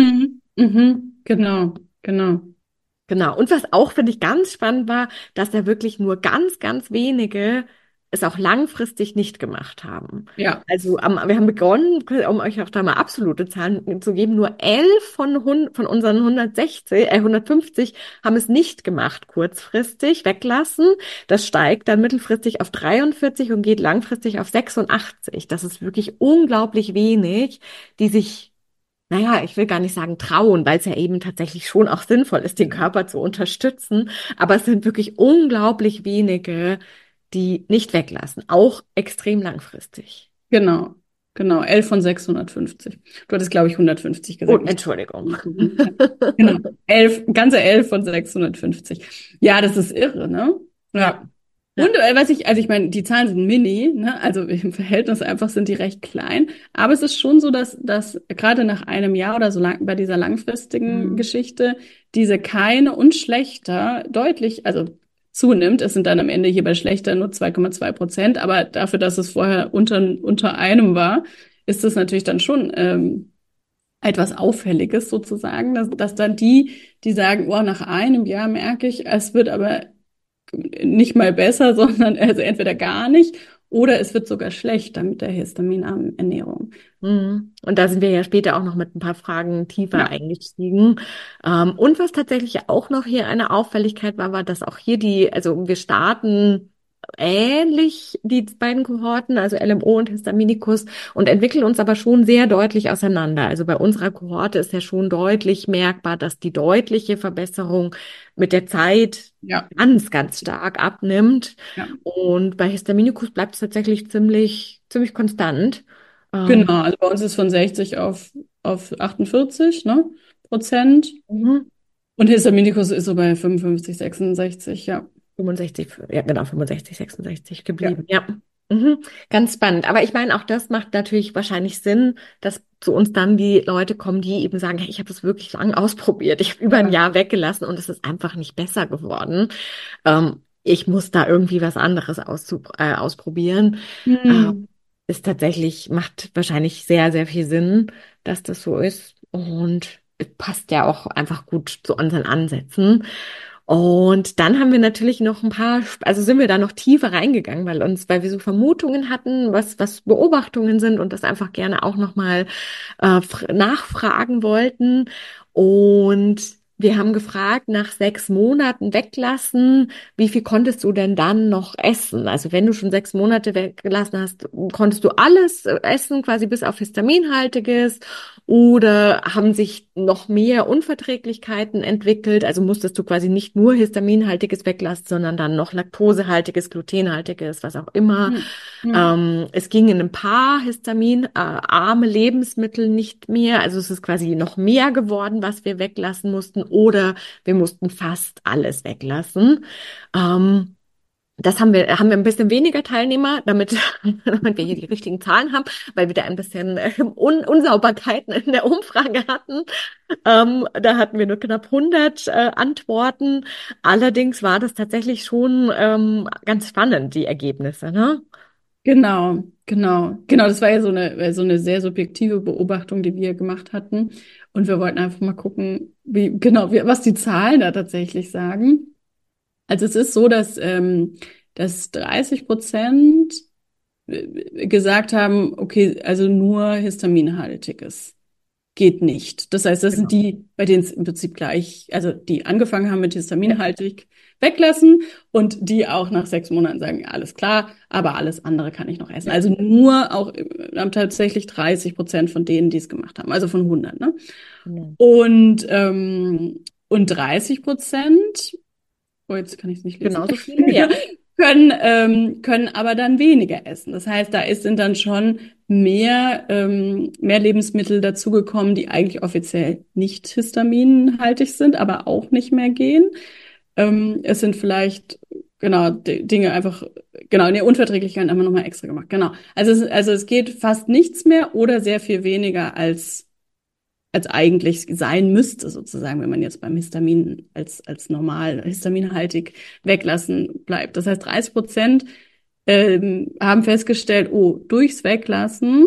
Genau, genau. Genau. Und was auch, finde ich, ganz spannend war, dass da wirklich nur ganz, ganz wenige es auch langfristig nicht gemacht haben. Ja. Also wir haben begonnen, um euch auch da mal absolute Zahlen zu geben, nur 11 von unseren 150 haben es nicht gemacht, kurzfristig weglassen. Das steigt dann mittelfristig auf 43 und geht langfristig auf 86. Das ist wirklich unglaublich wenig, die sich naja, ich will gar nicht sagen trauen, weil es ja eben tatsächlich schon auch sinnvoll ist, den Körper zu unterstützen. Aber es sind wirklich unglaublich wenige, die nicht weglassen, auch extrem langfristig. Genau, genau. 11 von 650. Du hattest, glaube ich, 150 Oh, gesagt. Entschuldigung. Ja. Genau. 11, ganze 11 von 650. Ja, das ist irre, ne? Ja, Ja. ja. Und also ich meine, die Zahlen sind mini, ne? Also im Verhältnis einfach sind die recht klein. Aber es ist schon so, dass gerade nach einem Jahr oder so lang, bei dieser langfristigen Mhm. Geschichte, diese keine und schlechter deutlich, also zunimmt. Es sind dann am Ende hier bei schlechter nur 2,2%. Aber dafür, dass es vorher unter einem war, ist es natürlich dann schon, etwas Auffälliges sozusagen, dass dann die sagen, oh, nach einem Jahr merke ich, es wird aber nicht mal besser, sondern also entweder gar nicht oder es wird sogar schlechter mit der histaminarmen Ernährung. Mhm. Und da sind wir ja später auch noch mit ein paar Fragen tiefer Ja, eingestiegen. Und was tatsächlich auch noch hier eine Auffälligkeit war, war, dass auch hier also wir starten ähnlich die beiden Kohorten, also LMO und Histaminikus, und entwickeln uns aber schon sehr deutlich auseinander. Also bei unserer Kohorte ist ja schon deutlich merkbar, dass die deutliche Verbesserung mit der Zeit ja, ganz, ganz stark abnimmt. ja. Und bei Histaminikus bleibt es tatsächlich ziemlich konstant. Ähm, Genau, also bei uns ist von 60 auf 48, ne, Prozent. mhm. Und Histaminikus ist so bei 55, 66, ja. 65, ja genau, 65, 66 Ja. geblieben, ja. Mhm. Ganz spannend. Aber ich meine, auch das macht natürlich wahrscheinlich Sinn, dass zu uns dann die Leute kommen, die eben sagen, hey, ich habe das wirklich lang ausprobiert. Ich habe über ein Ja. Jahr weggelassen und es ist einfach nicht besser geworden. Ich muss da irgendwie was anderes ausprobieren. Äh, Hm. Ist tatsächlich, macht wahrscheinlich sehr, sehr viel Sinn, dass das so ist. Und es passt ja auch einfach gut zu unseren Ansätzen. Und dann haben wir natürlich noch ein paar, also sind wir da noch tiefer reingegangen, weil wir so Vermutungen hatten, was Beobachtungen sind und das einfach gerne auch nochmal nachfragen wollten. Und wir haben gefragt, nach 6 Monaten weglassen, wie viel konntest du denn dann noch essen? Also wenn du schon 6 Monate weggelassen hast, konntest du alles essen, quasi bis auf Histaminhaltiges? Oder haben sich noch mehr Unverträglichkeiten entwickelt? Also musstest du quasi nicht nur Histaminhaltiges weglassen, sondern dann noch Laktosehaltiges, Glutenhaltiges, was auch immer. Hm. Hm. Es ging in ein paar histaminarme Lebensmittel nicht mehr. Also es ist quasi noch mehr geworden, was wir weglassen mussten. Oder wir mussten fast alles weglassen. Ähm, Das haben wir ein bisschen weniger Teilnehmer, damit wir hier die richtigen Zahlen haben, weil wir da ein bisschen Unsauberkeiten in der Umfrage hatten. Da hatten wir nur knapp 100 Antworten. Allerdings war das tatsächlich schon ganz spannend, die Ergebnisse, ne? Genau, genau, genau. Das war ja so eine sehr subjektive Beobachtung, die wir gemacht hatten. Und wir wollten einfach mal gucken, was die Zahlen da tatsächlich sagen. Also es ist so, dass 30% gesagt haben, okay, also nur Histaminhaltiges geht nicht. Das heißt, das sind Genau. die, bei denen es im Prinzip gleich, also die angefangen haben mit Ja. histaminhaltig weglassen und die auch nach 6 Monaten sagen, ja, alles klar, aber alles andere kann ich noch essen. Ja. Also nur auch haben tatsächlich 30% von denen, die es gemacht haben, also von 100, ne? Genau. Und 30%, oh, jetzt kann ich es nicht lesen. Genauso viele, ja. können aber dann weniger essen. Das heißt, sind dann schon mehr Lebensmittel dazugekommen, die eigentlich offiziell nicht histaminhaltig sind, aber auch nicht mehr gehen. Es sind vielleicht, genau, Dinge einfach, genau, in der Unverträglichkeit haben wir nochmal extra gemacht. Genau. Also es geht fast nichts mehr oder sehr viel weniger als eigentlich sein müsste, sozusagen, wenn man jetzt beim Histamin als normal histaminhaltig weglassen bleibt. Das heißt, 30% haben festgestellt, oh, durchs Weglassen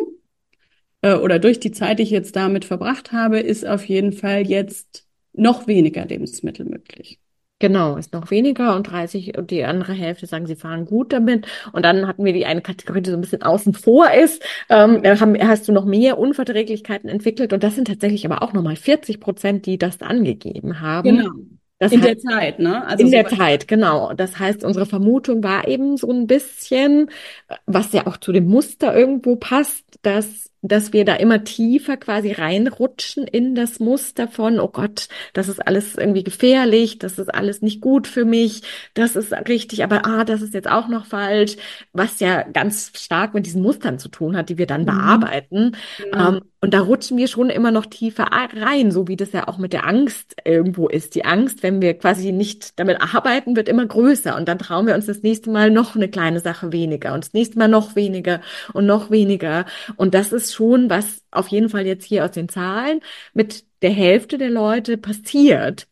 oder durch die Zeit, die ich jetzt damit verbracht habe, ist auf jeden Fall jetzt noch weniger Lebensmittel möglich. Genau, ist noch weniger und 30 und die andere Hälfte sagen, sie fahren gut damit. Und dann hatten wir die eine Kategorie, die so ein bisschen außen vor ist. Hast du noch mehr Unverträglichkeiten entwickelt? Und das sind tatsächlich aber auch nochmal 40%, die das angegeben haben. Genau. Das In heißt, der Zeit, ne? Also in so der Zeit, genau. Das heißt, unsere Vermutung war eben so ein bisschen, was ja auch zu dem Muster irgendwo passt, dass wir da immer tiefer quasi reinrutschen in das Muster von, oh Gott, das ist alles irgendwie gefährlich, das ist alles nicht gut für mich, das ist richtig, aber das ist jetzt auch noch falsch, was ja ganz stark mit diesen Mustern zu tun hat, die wir dann Mhm. bearbeiten. Genau. Und da rutschen wir schon immer noch tiefer rein, so wie das ja auch mit der Angst irgendwo ist. Die Angst, wenn wir quasi nicht damit arbeiten, wird immer größer. Und dann trauen wir uns das nächste Mal noch eine kleine Sache weniger und das nächste Mal noch weniger und noch weniger. Und das ist schon, was auf jeden Fall jetzt hier aus den Zahlen mit der Hälfte der Leute passiert,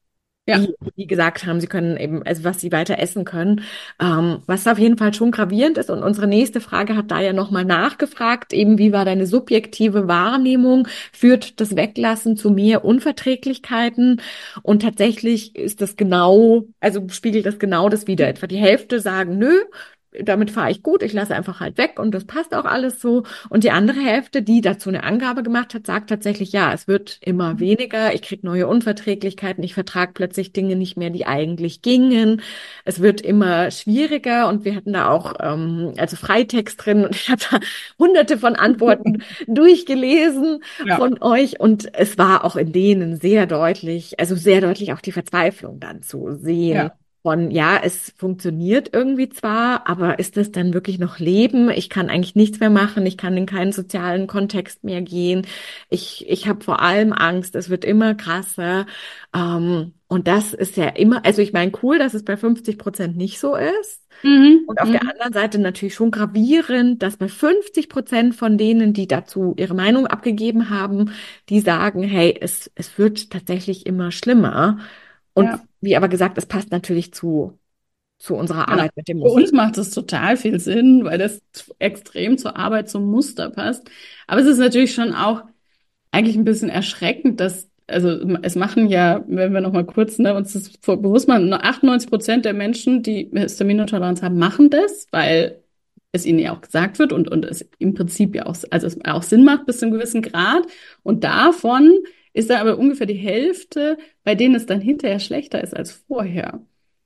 Ja. die gesagt haben, sie können eben, also was sie weiter essen können, was auf jeden Fall schon gravierend ist. Und unsere nächste Frage hat da ja nochmal nachgefragt, eben wie war deine subjektive Wahrnehmung? Führt das Weglassen zu mehr Unverträglichkeiten? Und tatsächlich ist das genau, also spiegelt das genau das wider. Etwa die Hälfte sagen, nö, damit fahre ich gut, ich lasse einfach halt weg und das passt auch alles so. Und die andere Hälfte, die dazu eine Angabe gemacht hat, sagt tatsächlich, ja, es wird immer weniger, ich kriege neue Unverträglichkeiten, ich vertrage plötzlich Dinge nicht mehr, die eigentlich gingen. Es wird immer schwieriger und wir hatten da auch also Freitext drin und ich habe da hunderte von Antworten durchgelesen Ja. von euch und es war auch in denen sehr deutlich, also sehr deutlich auch die Verzweiflung dann zu sehen Ja. von, ja, es funktioniert irgendwie zwar, aber ist es dann wirklich noch Leben? Ich kann eigentlich nichts mehr machen, ich kann in keinen sozialen Kontext mehr gehen. Ich habe vor allem Angst, es wird immer krasser. Und das ist ja immer, also ich meine, cool, dass es bei 50% nicht so ist. Mhm. Und auf der Mhm. anderen Seite natürlich schon gravierend, dass bei 50% von denen, die dazu ihre Meinung abgegeben haben, die sagen, hey, es wird tatsächlich immer schlimmer. Und Ja. wie aber gesagt, es passt natürlich zu unserer Genau. Arbeit mit dem Für Muster. uns macht es total viel Sinn, weil das extrem zur Arbeit, zum Muster passt. Aber es ist natürlich schon auch eigentlich ein bisschen erschreckend, dass, also es machen ja, wenn wir nochmal kurz, ne, uns das bewusst machen, nur 98% der Menschen, die Histaminintoleranz haben, machen das, weil es ihnen ja auch gesagt wird und es im Prinzip ja auch, also es auch Sinn macht bis zu einem gewissen Grad. Und davon ist dann aber ungefähr die Hälfte, bei denen es dann hinterher schlechter ist als vorher.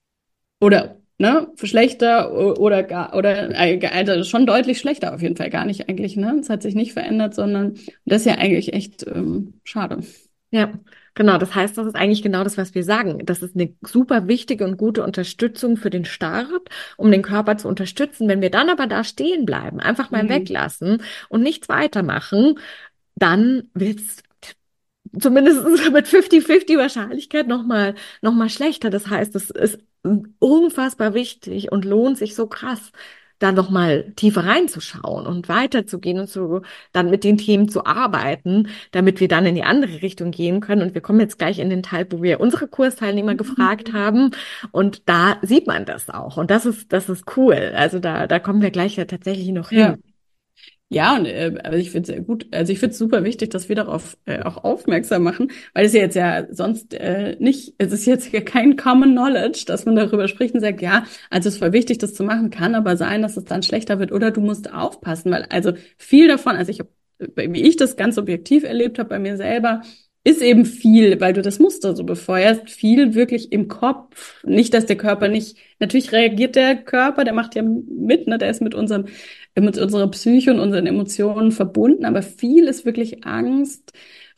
Oder ne, schlechter oder gar oder also schon deutlich schlechter auf jeden Fall gar nicht eigentlich, ne? Es hat sich nicht verändert, sondern das ist ja eigentlich echt schade. Ja, genau. Das heißt, das ist eigentlich genau das, was wir sagen. Das ist eine super wichtige und gute Unterstützung für den Start, um den Körper zu unterstützen. Wenn wir dann aber da stehen bleiben, einfach mal Mhm. weglassen und nichts weitermachen, dann wird's zumindest mit 50-50 Wahrscheinlichkeit noch mal schlechter. Das heißt, es ist unfassbar wichtig und lohnt sich so krass, da noch mal tiefer reinzuschauen und weiterzugehen und dann mit den Themen zu arbeiten, damit wir dann in die andere Richtung gehen können. Und wir kommen jetzt gleich in den Teil, wo wir unsere Kursteilnehmer gefragt haben. Und da sieht man das auch. Und das ist cool. Also da kommen wir gleich ja tatsächlich noch hin. Ja. Ja, und also ich finde es sehr gut. Also ich finde es super wichtig, dass wir darauf auch aufmerksam machen, weil es ja jetzt ja sonst nicht, es ist jetzt hier kein Common Knowledge, dass man darüber spricht und sagt, ja, also es ist voll wichtig, das zu machen, kann aber sein, dass es dann schlechter wird oder du musst aufpassen, weil also viel davon, also ich habe, wie ich das ganz objektiv erlebt habe bei mir selber, ist eben viel, weil du das Muster so befeuerst, viel wirklich im Kopf. Nicht, dass der Körper nicht, natürlich reagiert der Körper, der macht ja mit, ne, der ist mit unserer Psyche und unseren Emotionen verbunden, aber viel ist wirklich Angst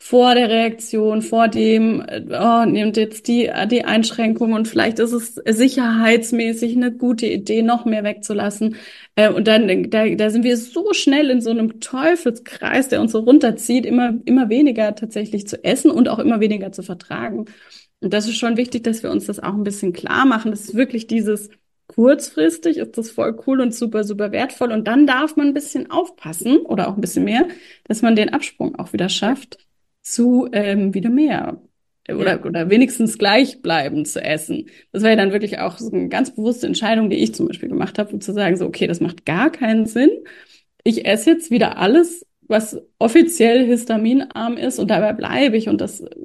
vor der Reaktion, vor dem, oh, nimmt jetzt die Einschränkung und vielleicht ist es sicherheitsmäßig eine gute Idee, noch mehr wegzulassen. Und dann, da sind wir so schnell in so einem Teufelskreis, der uns so runterzieht, immer weniger tatsächlich zu essen und auch immer weniger zu vertragen. Und das ist schon wichtig, dass wir uns das auch ein bisschen klar machen. Das ist wirklich dieses kurzfristig ist das voll cool und super, super wertvoll. Und dann darf man ein bisschen aufpassen oder auch ein bisschen mehr, dass man den Absprung auch wieder Ja, schafft zu wieder mehr ja, oder wenigstens gleichbleibend zu essen. Das war ja dann wirklich auch so eine ganz bewusste Entscheidung, die ich zum Beispiel gemacht habe, um zu sagen, so, okay, das macht gar keinen Sinn. Ich esse jetzt wieder alles, was offiziell histaminarm ist und dabei bleibe ich und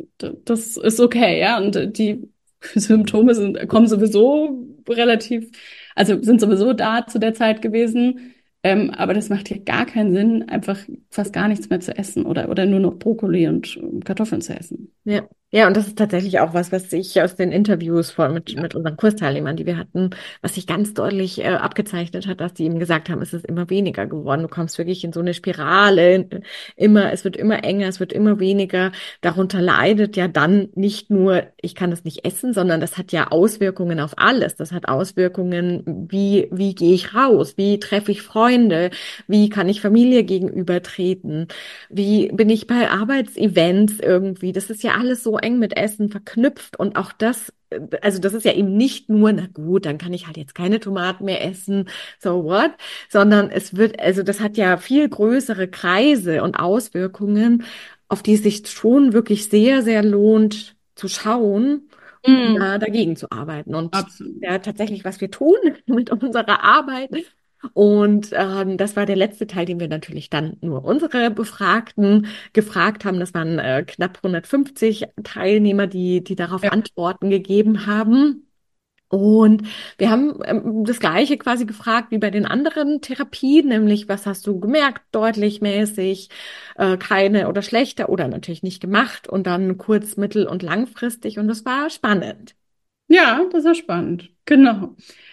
das ist okay, ja. Und die Symptome kommen sowieso relativ, also sind sowieso da zu der Zeit gewesen. Aber das macht hier gar keinen Sinn, einfach fast gar nichts mehr zu essen oder nur noch Brokkoli und Kartoffeln zu essen. ja. Ja, und das ist tatsächlich auch was, was ich aus den Interviews Ja. mit unseren Kursteilnehmern, die wir hatten, was sich ganz deutlich abgezeichnet hat, dass die eben gesagt haben, es ist immer weniger geworden. Du kommst wirklich in so eine Spirale, es wird immer enger, es wird immer weniger. Darunter leidet ja dann nicht nur, ich kann das nicht essen, sondern das hat ja Auswirkungen auf alles. Das hat Auswirkungen, wie gehe ich raus? Wie treffe ich Freunde? Wie kann ich Familie gegenübertreten? Wie bin ich bei Arbeitsevents irgendwie? Das ist ja alles so eng mit Essen verknüpft und auch das, also das ist ja eben nicht nur, na gut, dann kann ich halt jetzt keine Tomaten mehr essen, so what, sondern es wird, also das hat ja viel größere Kreise und Auswirkungen, auf die es sich schon wirklich sehr, sehr lohnt zu schauen und Mm, da dagegen zu arbeiten. Und absolut. ja, tatsächlich, was wir tun mit unserer Arbeit. Und das war der letzte Teil, den wir natürlich dann nur unsere Befragten gefragt haben. Das waren knapp 150 Teilnehmer, die darauf Ja. Antworten gegeben haben. Und wir haben das Gleiche quasi gefragt wie bei den anderen Therapien, nämlich was hast du gemerkt, deutlich, mäßig, keine oder schlechter oder natürlich nicht gemacht und dann kurz-, mittel- und langfristig. Und das war spannend. Ja, das war spannend. Genau.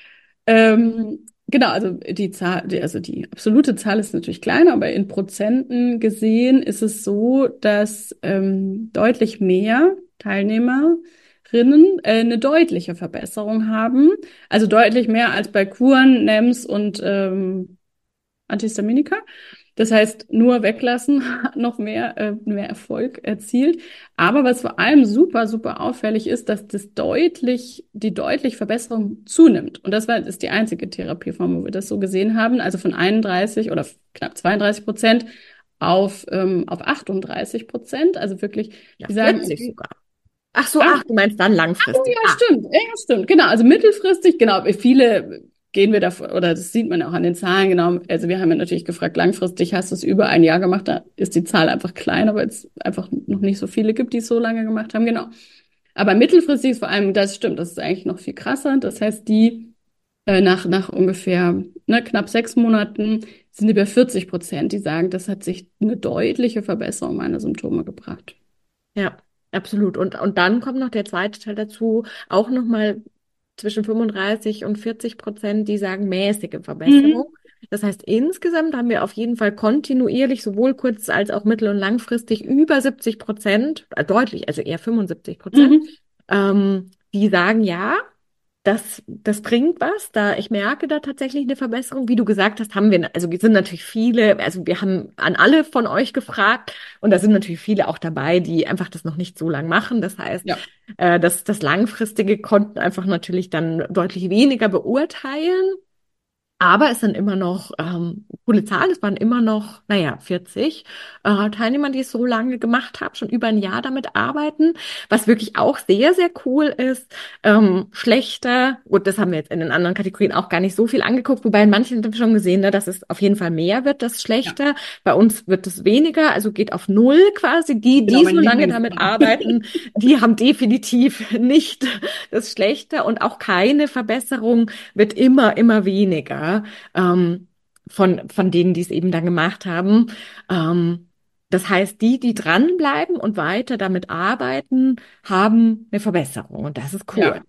Genau, also die Zahl, also die absolute Zahl ist natürlich kleiner, aber in Prozenten gesehen ist es so, dass deutlich mehr Teilnehmerinnen eine deutliche Verbesserung haben. Also deutlich mehr als bei Kuren, NEMS und Antihistaminika. Das heißt, nur weglassen hat noch mehr Erfolg erzielt. Aber was vor allem super, super auffällig ist, dass die deutliche Verbesserung zunimmt. Und ist die einzige Therapieform, wo wir das so gesehen haben. Also von 31 oder knapp 32% auf 38%. Also wirklich, Ja, die sagen, 40 okay, sogar. Ach so, ach, ach, du meinst dann langfristig. ja, Ah, stimmt. Ja, stimmt. Genau. Also mittelfristig, genau. Viele gehen wir davon, oder das sieht man auch an den Zahlen, genau. Also wir haben ja natürlich gefragt, langfristig hast du es über ein Jahr gemacht, da ist die Zahl einfach kleiner, weil es einfach noch nicht so viele gibt, die es so lange gemacht haben, genau. Aber mittelfristig ist vor allem, das stimmt, das ist eigentlich noch viel krasser. Das heißt, die nach ungefähr knapp 6 Monaten sind über 40%, die sagen, das hat sich eine deutliche Verbesserung meiner Symptome gebracht. ja, absolut. Und dann kommt noch der zweite Teil dazu, auch nochmal zwischen 35 und 40%, die sagen mäßige Verbesserung. Mhm. Das heißt, insgesamt haben wir auf jeden Fall kontinuierlich, sowohl kurz- als auch mittel- und langfristig, über 70%, deutlich, also eher 75%, Mhm. die sagen, ja, das bringt was. Ich merke da tatsächlich eine Verbesserung. Wie du gesagt hast, haben wir, also es sind natürlich viele, also wir haben an alle von euch gefragt und da sind natürlich viele auch dabei, die einfach das noch nicht so lang machen. Das heißt, Ja. das Langfristige konnten einfach natürlich dann deutlich weniger beurteilen. Aber es sind immer noch coole Zahlen. Es waren immer noch, naja, 40 Teilnehmer, die es so lange gemacht haben, schon über ein Jahr damit arbeiten. Was wirklich auch sehr, sehr cool ist. Schlechter, gut, das haben wir jetzt in den anderen Kategorien auch gar nicht so viel angeguckt, wobei in manchen haben wir schon gesehen, ne, dass es auf jeden Fall mehr wird, das Ja. schlechter. Bei uns wird es weniger, also geht auf null quasi. Die, Genau, die mein so lange damit Lieblingsthema. arbeiten, die haben definitiv nicht das Schlechter und auch keine Verbesserung wird immer weniger von denen, die es eben dann gemacht haben. Das heißt, die dranbleiben und weiter damit arbeiten, haben eine Verbesserung und das ist cool. Ja.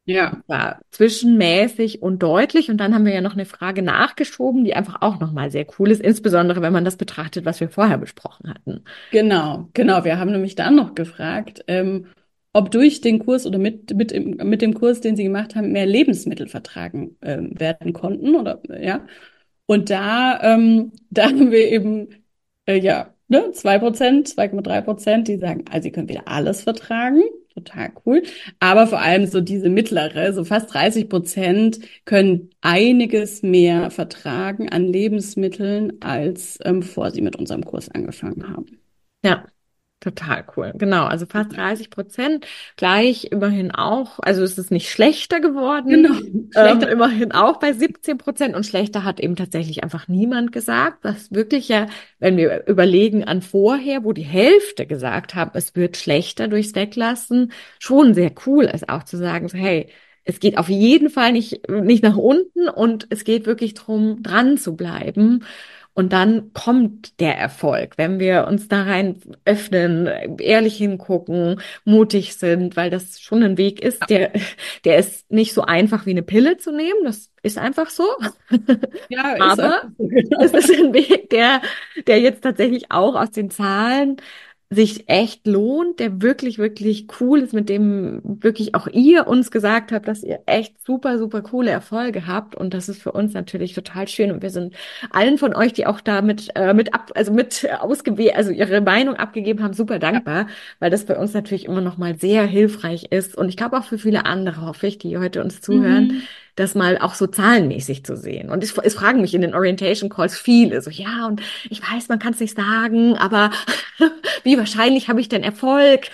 Ja, War zwischenmäßig und deutlich. Und dann haben wir ja noch eine Frage nachgeschoben, die einfach auch nochmal sehr cool ist, insbesondere wenn man das betrachtet, was wir vorher besprochen hatten. genau. Wir haben nämlich dann noch gefragt, ob durch den Kurs oder mit dem Kurs, den Sie gemacht haben, mehr Lebensmittel vertragen werden konnten oder ja. Und da haben wir eben ja, ne, 2%, 2,3%, die sagen, also sie können wieder alles vertragen. Total cool. Aber vor allem so diese mittlere, so fast 30% können einiges mehr vertragen an Lebensmitteln, als bevor sie mit unserem Kurs angefangen haben. Ja. Total cool. Genau, also fast 30%, gleich immerhin auch, also es ist nicht schlechter geworden, Genau. Schlechter. immerhin auch bei 17% und schlechter hat eben tatsächlich einfach niemand gesagt, was wirklich ja, wenn wir überlegen an vorher, wo die Hälfte gesagt haben, es wird schlechter durchs Weglassen, schon sehr cool ist auch zu sagen, so, hey, es geht auf jeden Fall nicht nach unten und es geht wirklich drum, dran zu bleiben. Und dann kommt der Erfolg, wenn wir uns da rein öffnen, ehrlich hingucken, mutig sind, weil das schon ein Weg ist, der ist nicht so einfach wie eine Pille zu nehmen. Das ist einfach so. Ja, ist einfach Aber so, es genau. ist ein Weg, der jetzt tatsächlich auch aus den Zahlen sich echt lohnt, der wirklich, wirklich cool ist, mit dem wirklich auch ihr uns gesagt habt, dass ihr echt super, super coole Erfolge habt. Und das ist für uns natürlich total schön. Und wir sind allen von euch, die auch da mit ausgewählt, also ihre Meinung abgegeben haben, super Ja. dankbar, weil das bei uns natürlich immer noch mal sehr hilfreich ist. Und ich glaube auch für viele andere, hoffe ich, die heute uns zuhören, Mhm. das mal auch so zahlenmäßig zu sehen. Und es fragen mich in den Orientation Calls viele so, ja, und ich weiß, man kann es nicht sagen, aber wie wahrscheinlich habe ich denn Erfolg?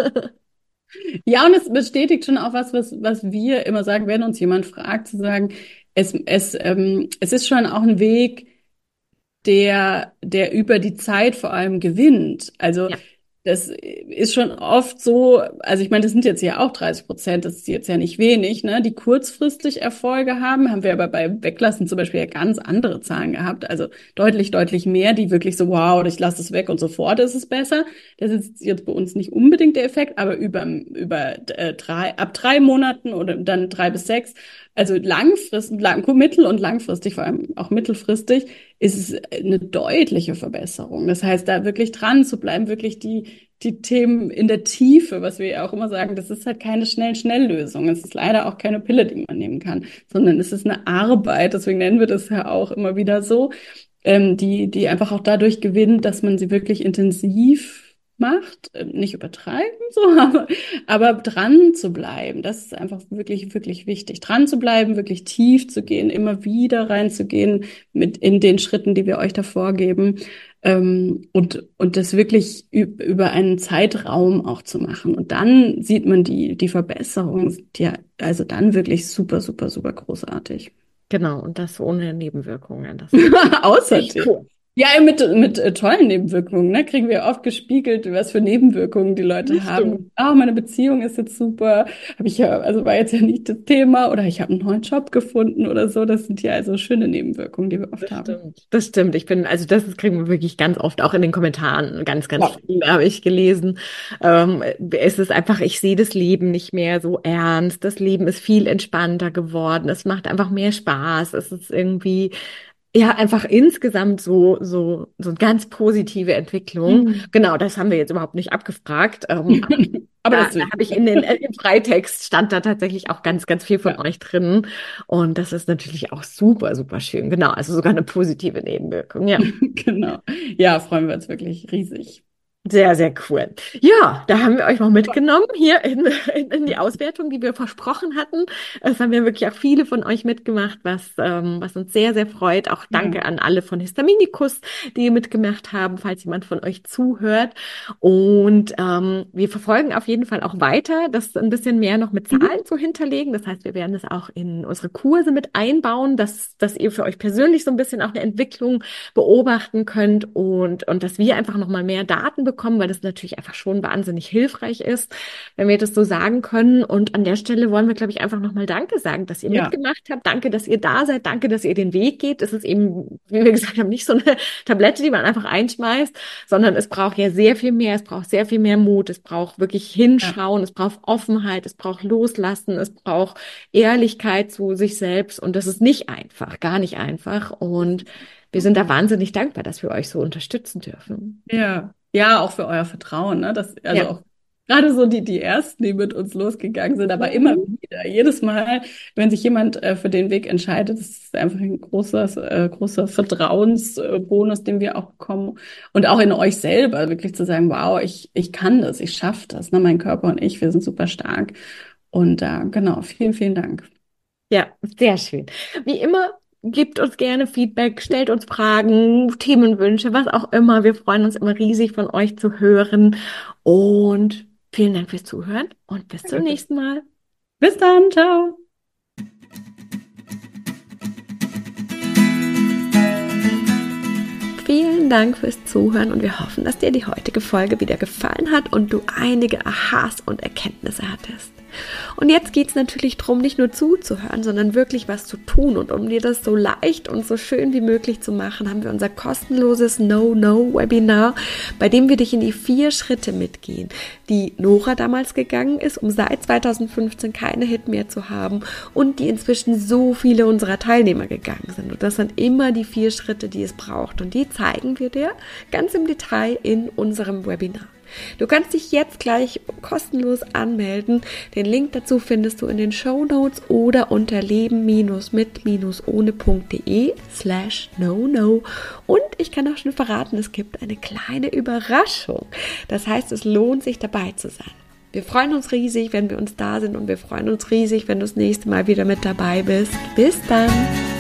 Ja, und es bestätigt schon auch was wir immer sagen, wenn uns jemand fragt, zu sagen, es ist schon auch ein Weg, der über die Zeit vor allem gewinnt. Also Ja, das ist schon oft so, also ich meine, das sind jetzt ja auch 30%, das ist jetzt ja nicht wenig, ne, die kurzfristig Erfolge haben wir aber bei Weglassen zum Beispiel ja ganz andere Zahlen gehabt, also deutlich, deutlich mehr, die wirklich so, wow, ich lasse es weg und sofort ist es besser. Das ist jetzt bei uns nicht unbedingt der Effekt, aber ab 3 Monaten oder dann 3 bis 6, also mittel- und langfristig, vor allem auch mittelfristig, ist es eine deutliche Verbesserung. Das heißt, da wirklich dran zu bleiben, wirklich die Themen in der Tiefe, was wir ja auch immer sagen, das ist halt keine Schnell-Schnell-Lösung. Es ist leider auch keine Pille, die man nehmen kann, sondern es ist eine Arbeit. Deswegen nennen wir das ja auch immer wieder so, die einfach auch dadurch gewinnt, dass man sie wirklich intensiv macht, nicht übertreiben, so, aber dran zu bleiben, das ist einfach wirklich, wirklich wichtig. Dran zu bleiben, wirklich tief zu gehen, immer wieder reinzugehen mit in den Schritten, die wir euch da vorgeben, und das wirklich über einen Zeitraum auch zu machen. Und dann sieht man die Verbesserung, ja, also dann wirklich super, super, super großartig. genau. Und das ohne Nebenwirkungen. Das ist echt Außerdem. cool. Ja, mit tollen Nebenwirkungen, ne? Kriegen wir oft gespiegelt, was für Nebenwirkungen die Leute Das stimmt. haben. Ah, meine Beziehung ist jetzt super. Habe ich ja, also war jetzt ja nicht das Thema. Oder ich habe einen neuen Job gefunden oder so. Das sind ja also schöne Nebenwirkungen, die wir oft Das haben. stimmt. Das stimmt. Also das kriegen wir wirklich ganz oft, auch in den Kommentaren, ganz, ganz Ja. viel habe ich gelesen. Es ist einfach, ich sehe das Leben nicht mehr so ernst. Das Leben ist viel entspannter geworden. Es macht einfach mehr Spaß. Es ist irgendwie, ja, einfach insgesamt so eine ganz positive Entwicklung. Mhm. Genau, das haben wir jetzt überhaupt nicht abgefragt. Aber Da das will habe ich ich. im Freitext stand da tatsächlich auch ganz, ganz viel von Ja, euch drin. Und das ist natürlich auch super, super schön. Genau, also sogar eine positive Nebenwirkung. Ja. genau. Ja, freuen wir uns wirklich riesig. Sehr, sehr cool. Ja, da haben wir euch noch mitgenommen hier in die Auswertung, die wir versprochen hatten. Es haben ja wirklich auch viele von euch mitgemacht, was uns sehr, sehr freut. Auch Ja. danke an alle von Histaminikus, die mitgemacht haben, falls jemand von euch zuhört. Und wir verfolgen auf jeden Fall auch weiter, das ein bisschen mehr noch mit Mhm. Zahlen zu hinterlegen. Das heißt, wir werden es auch in unsere Kurse mit einbauen, dass ihr für euch persönlich so ein bisschen auch eine Entwicklung beobachten könnt und dass wir einfach noch mal mehr Daten bekommen, weil das natürlich einfach schon wahnsinnig hilfreich ist, wenn wir das so sagen können. Und an der Stelle wollen wir, glaube ich, einfach nochmal Danke sagen, dass ihr Ja. mitgemacht habt. Danke, dass ihr da seid. Danke, dass ihr den Weg geht. Es ist eben, wie wir gesagt haben, nicht so eine Tablette, die man einfach einschmeißt, sondern es braucht ja sehr viel mehr. Es braucht sehr viel mehr Mut. Es braucht wirklich Ja. hinschauen. Es braucht Offenheit. Es braucht Loslassen. Es braucht Ehrlichkeit zu sich selbst. Und das ist nicht einfach, gar nicht einfach. Und wir sind da wahnsinnig dankbar, dass wir euch so unterstützen dürfen. Ja, ja, auch für euer Vertrauen, ne? Das, also Ja. auch gerade so die ersten, die mit uns losgegangen sind, aber immer Mhm. wieder, jedes Mal, wenn sich jemand für den Weg entscheidet, das ist einfach ein großer Vertrauensbonus, den wir auch bekommen. Und auch in euch selber, wirklich zu sagen, wow, ich kann das, ich schaffe das, ne? Mein Körper und ich, wir sind super stark. Und genau, vielen, vielen Dank. Ja, sehr schön. Wie immer, gebt uns gerne Feedback, stellt uns Fragen, Themenwünsche, was auch immer. Wir freuen uns immer riesig von euch zu hören. Und vielen Dank fürs Zuhören und bis zum Danke. nächsten Mal. Bis dann, ciao. Vielen Dank fürs Zuhören und wir hoffen, dass dir die heutige Folge wieder gefallen hat und du einige Aha's und Erkenntnisse hattest. Und jetzt geht es natürlich darum, nicht nur zuzuhören, sondern wirklich was zu tun. Und um dir das so leicht und so schön wie möglich zu machen, haben wir unser kostenloses No-No-Webinar, bei dem wir dich in die 4 Schritte mitgehen, die Nora damals gegangen ist, um seit 2015 keine Hit mehr zu haben und die inzwischen so viele unserer Teilnehmer gegangen sind. Und das sind immer die 4 Schritte, die es braucht. Und die zeigen wir dir ganz im Detail in unserem Webinar. Du kannst dich jetzt gleich kostenlos anmelden. Den Link dazu findest du in den Shownotes oder unter leben-mit-ohne.de/no-no. Und ich kann auch schon verraten, es gibt eine kleine Überraschung. Das heißt, es lohnt sich dabei zu sein. Wir freuen uns riesig, wenn wir uns da sind und wir freuen uns riesig, wenn du das nächste Mal wieder mit dabei bist. Bis dann!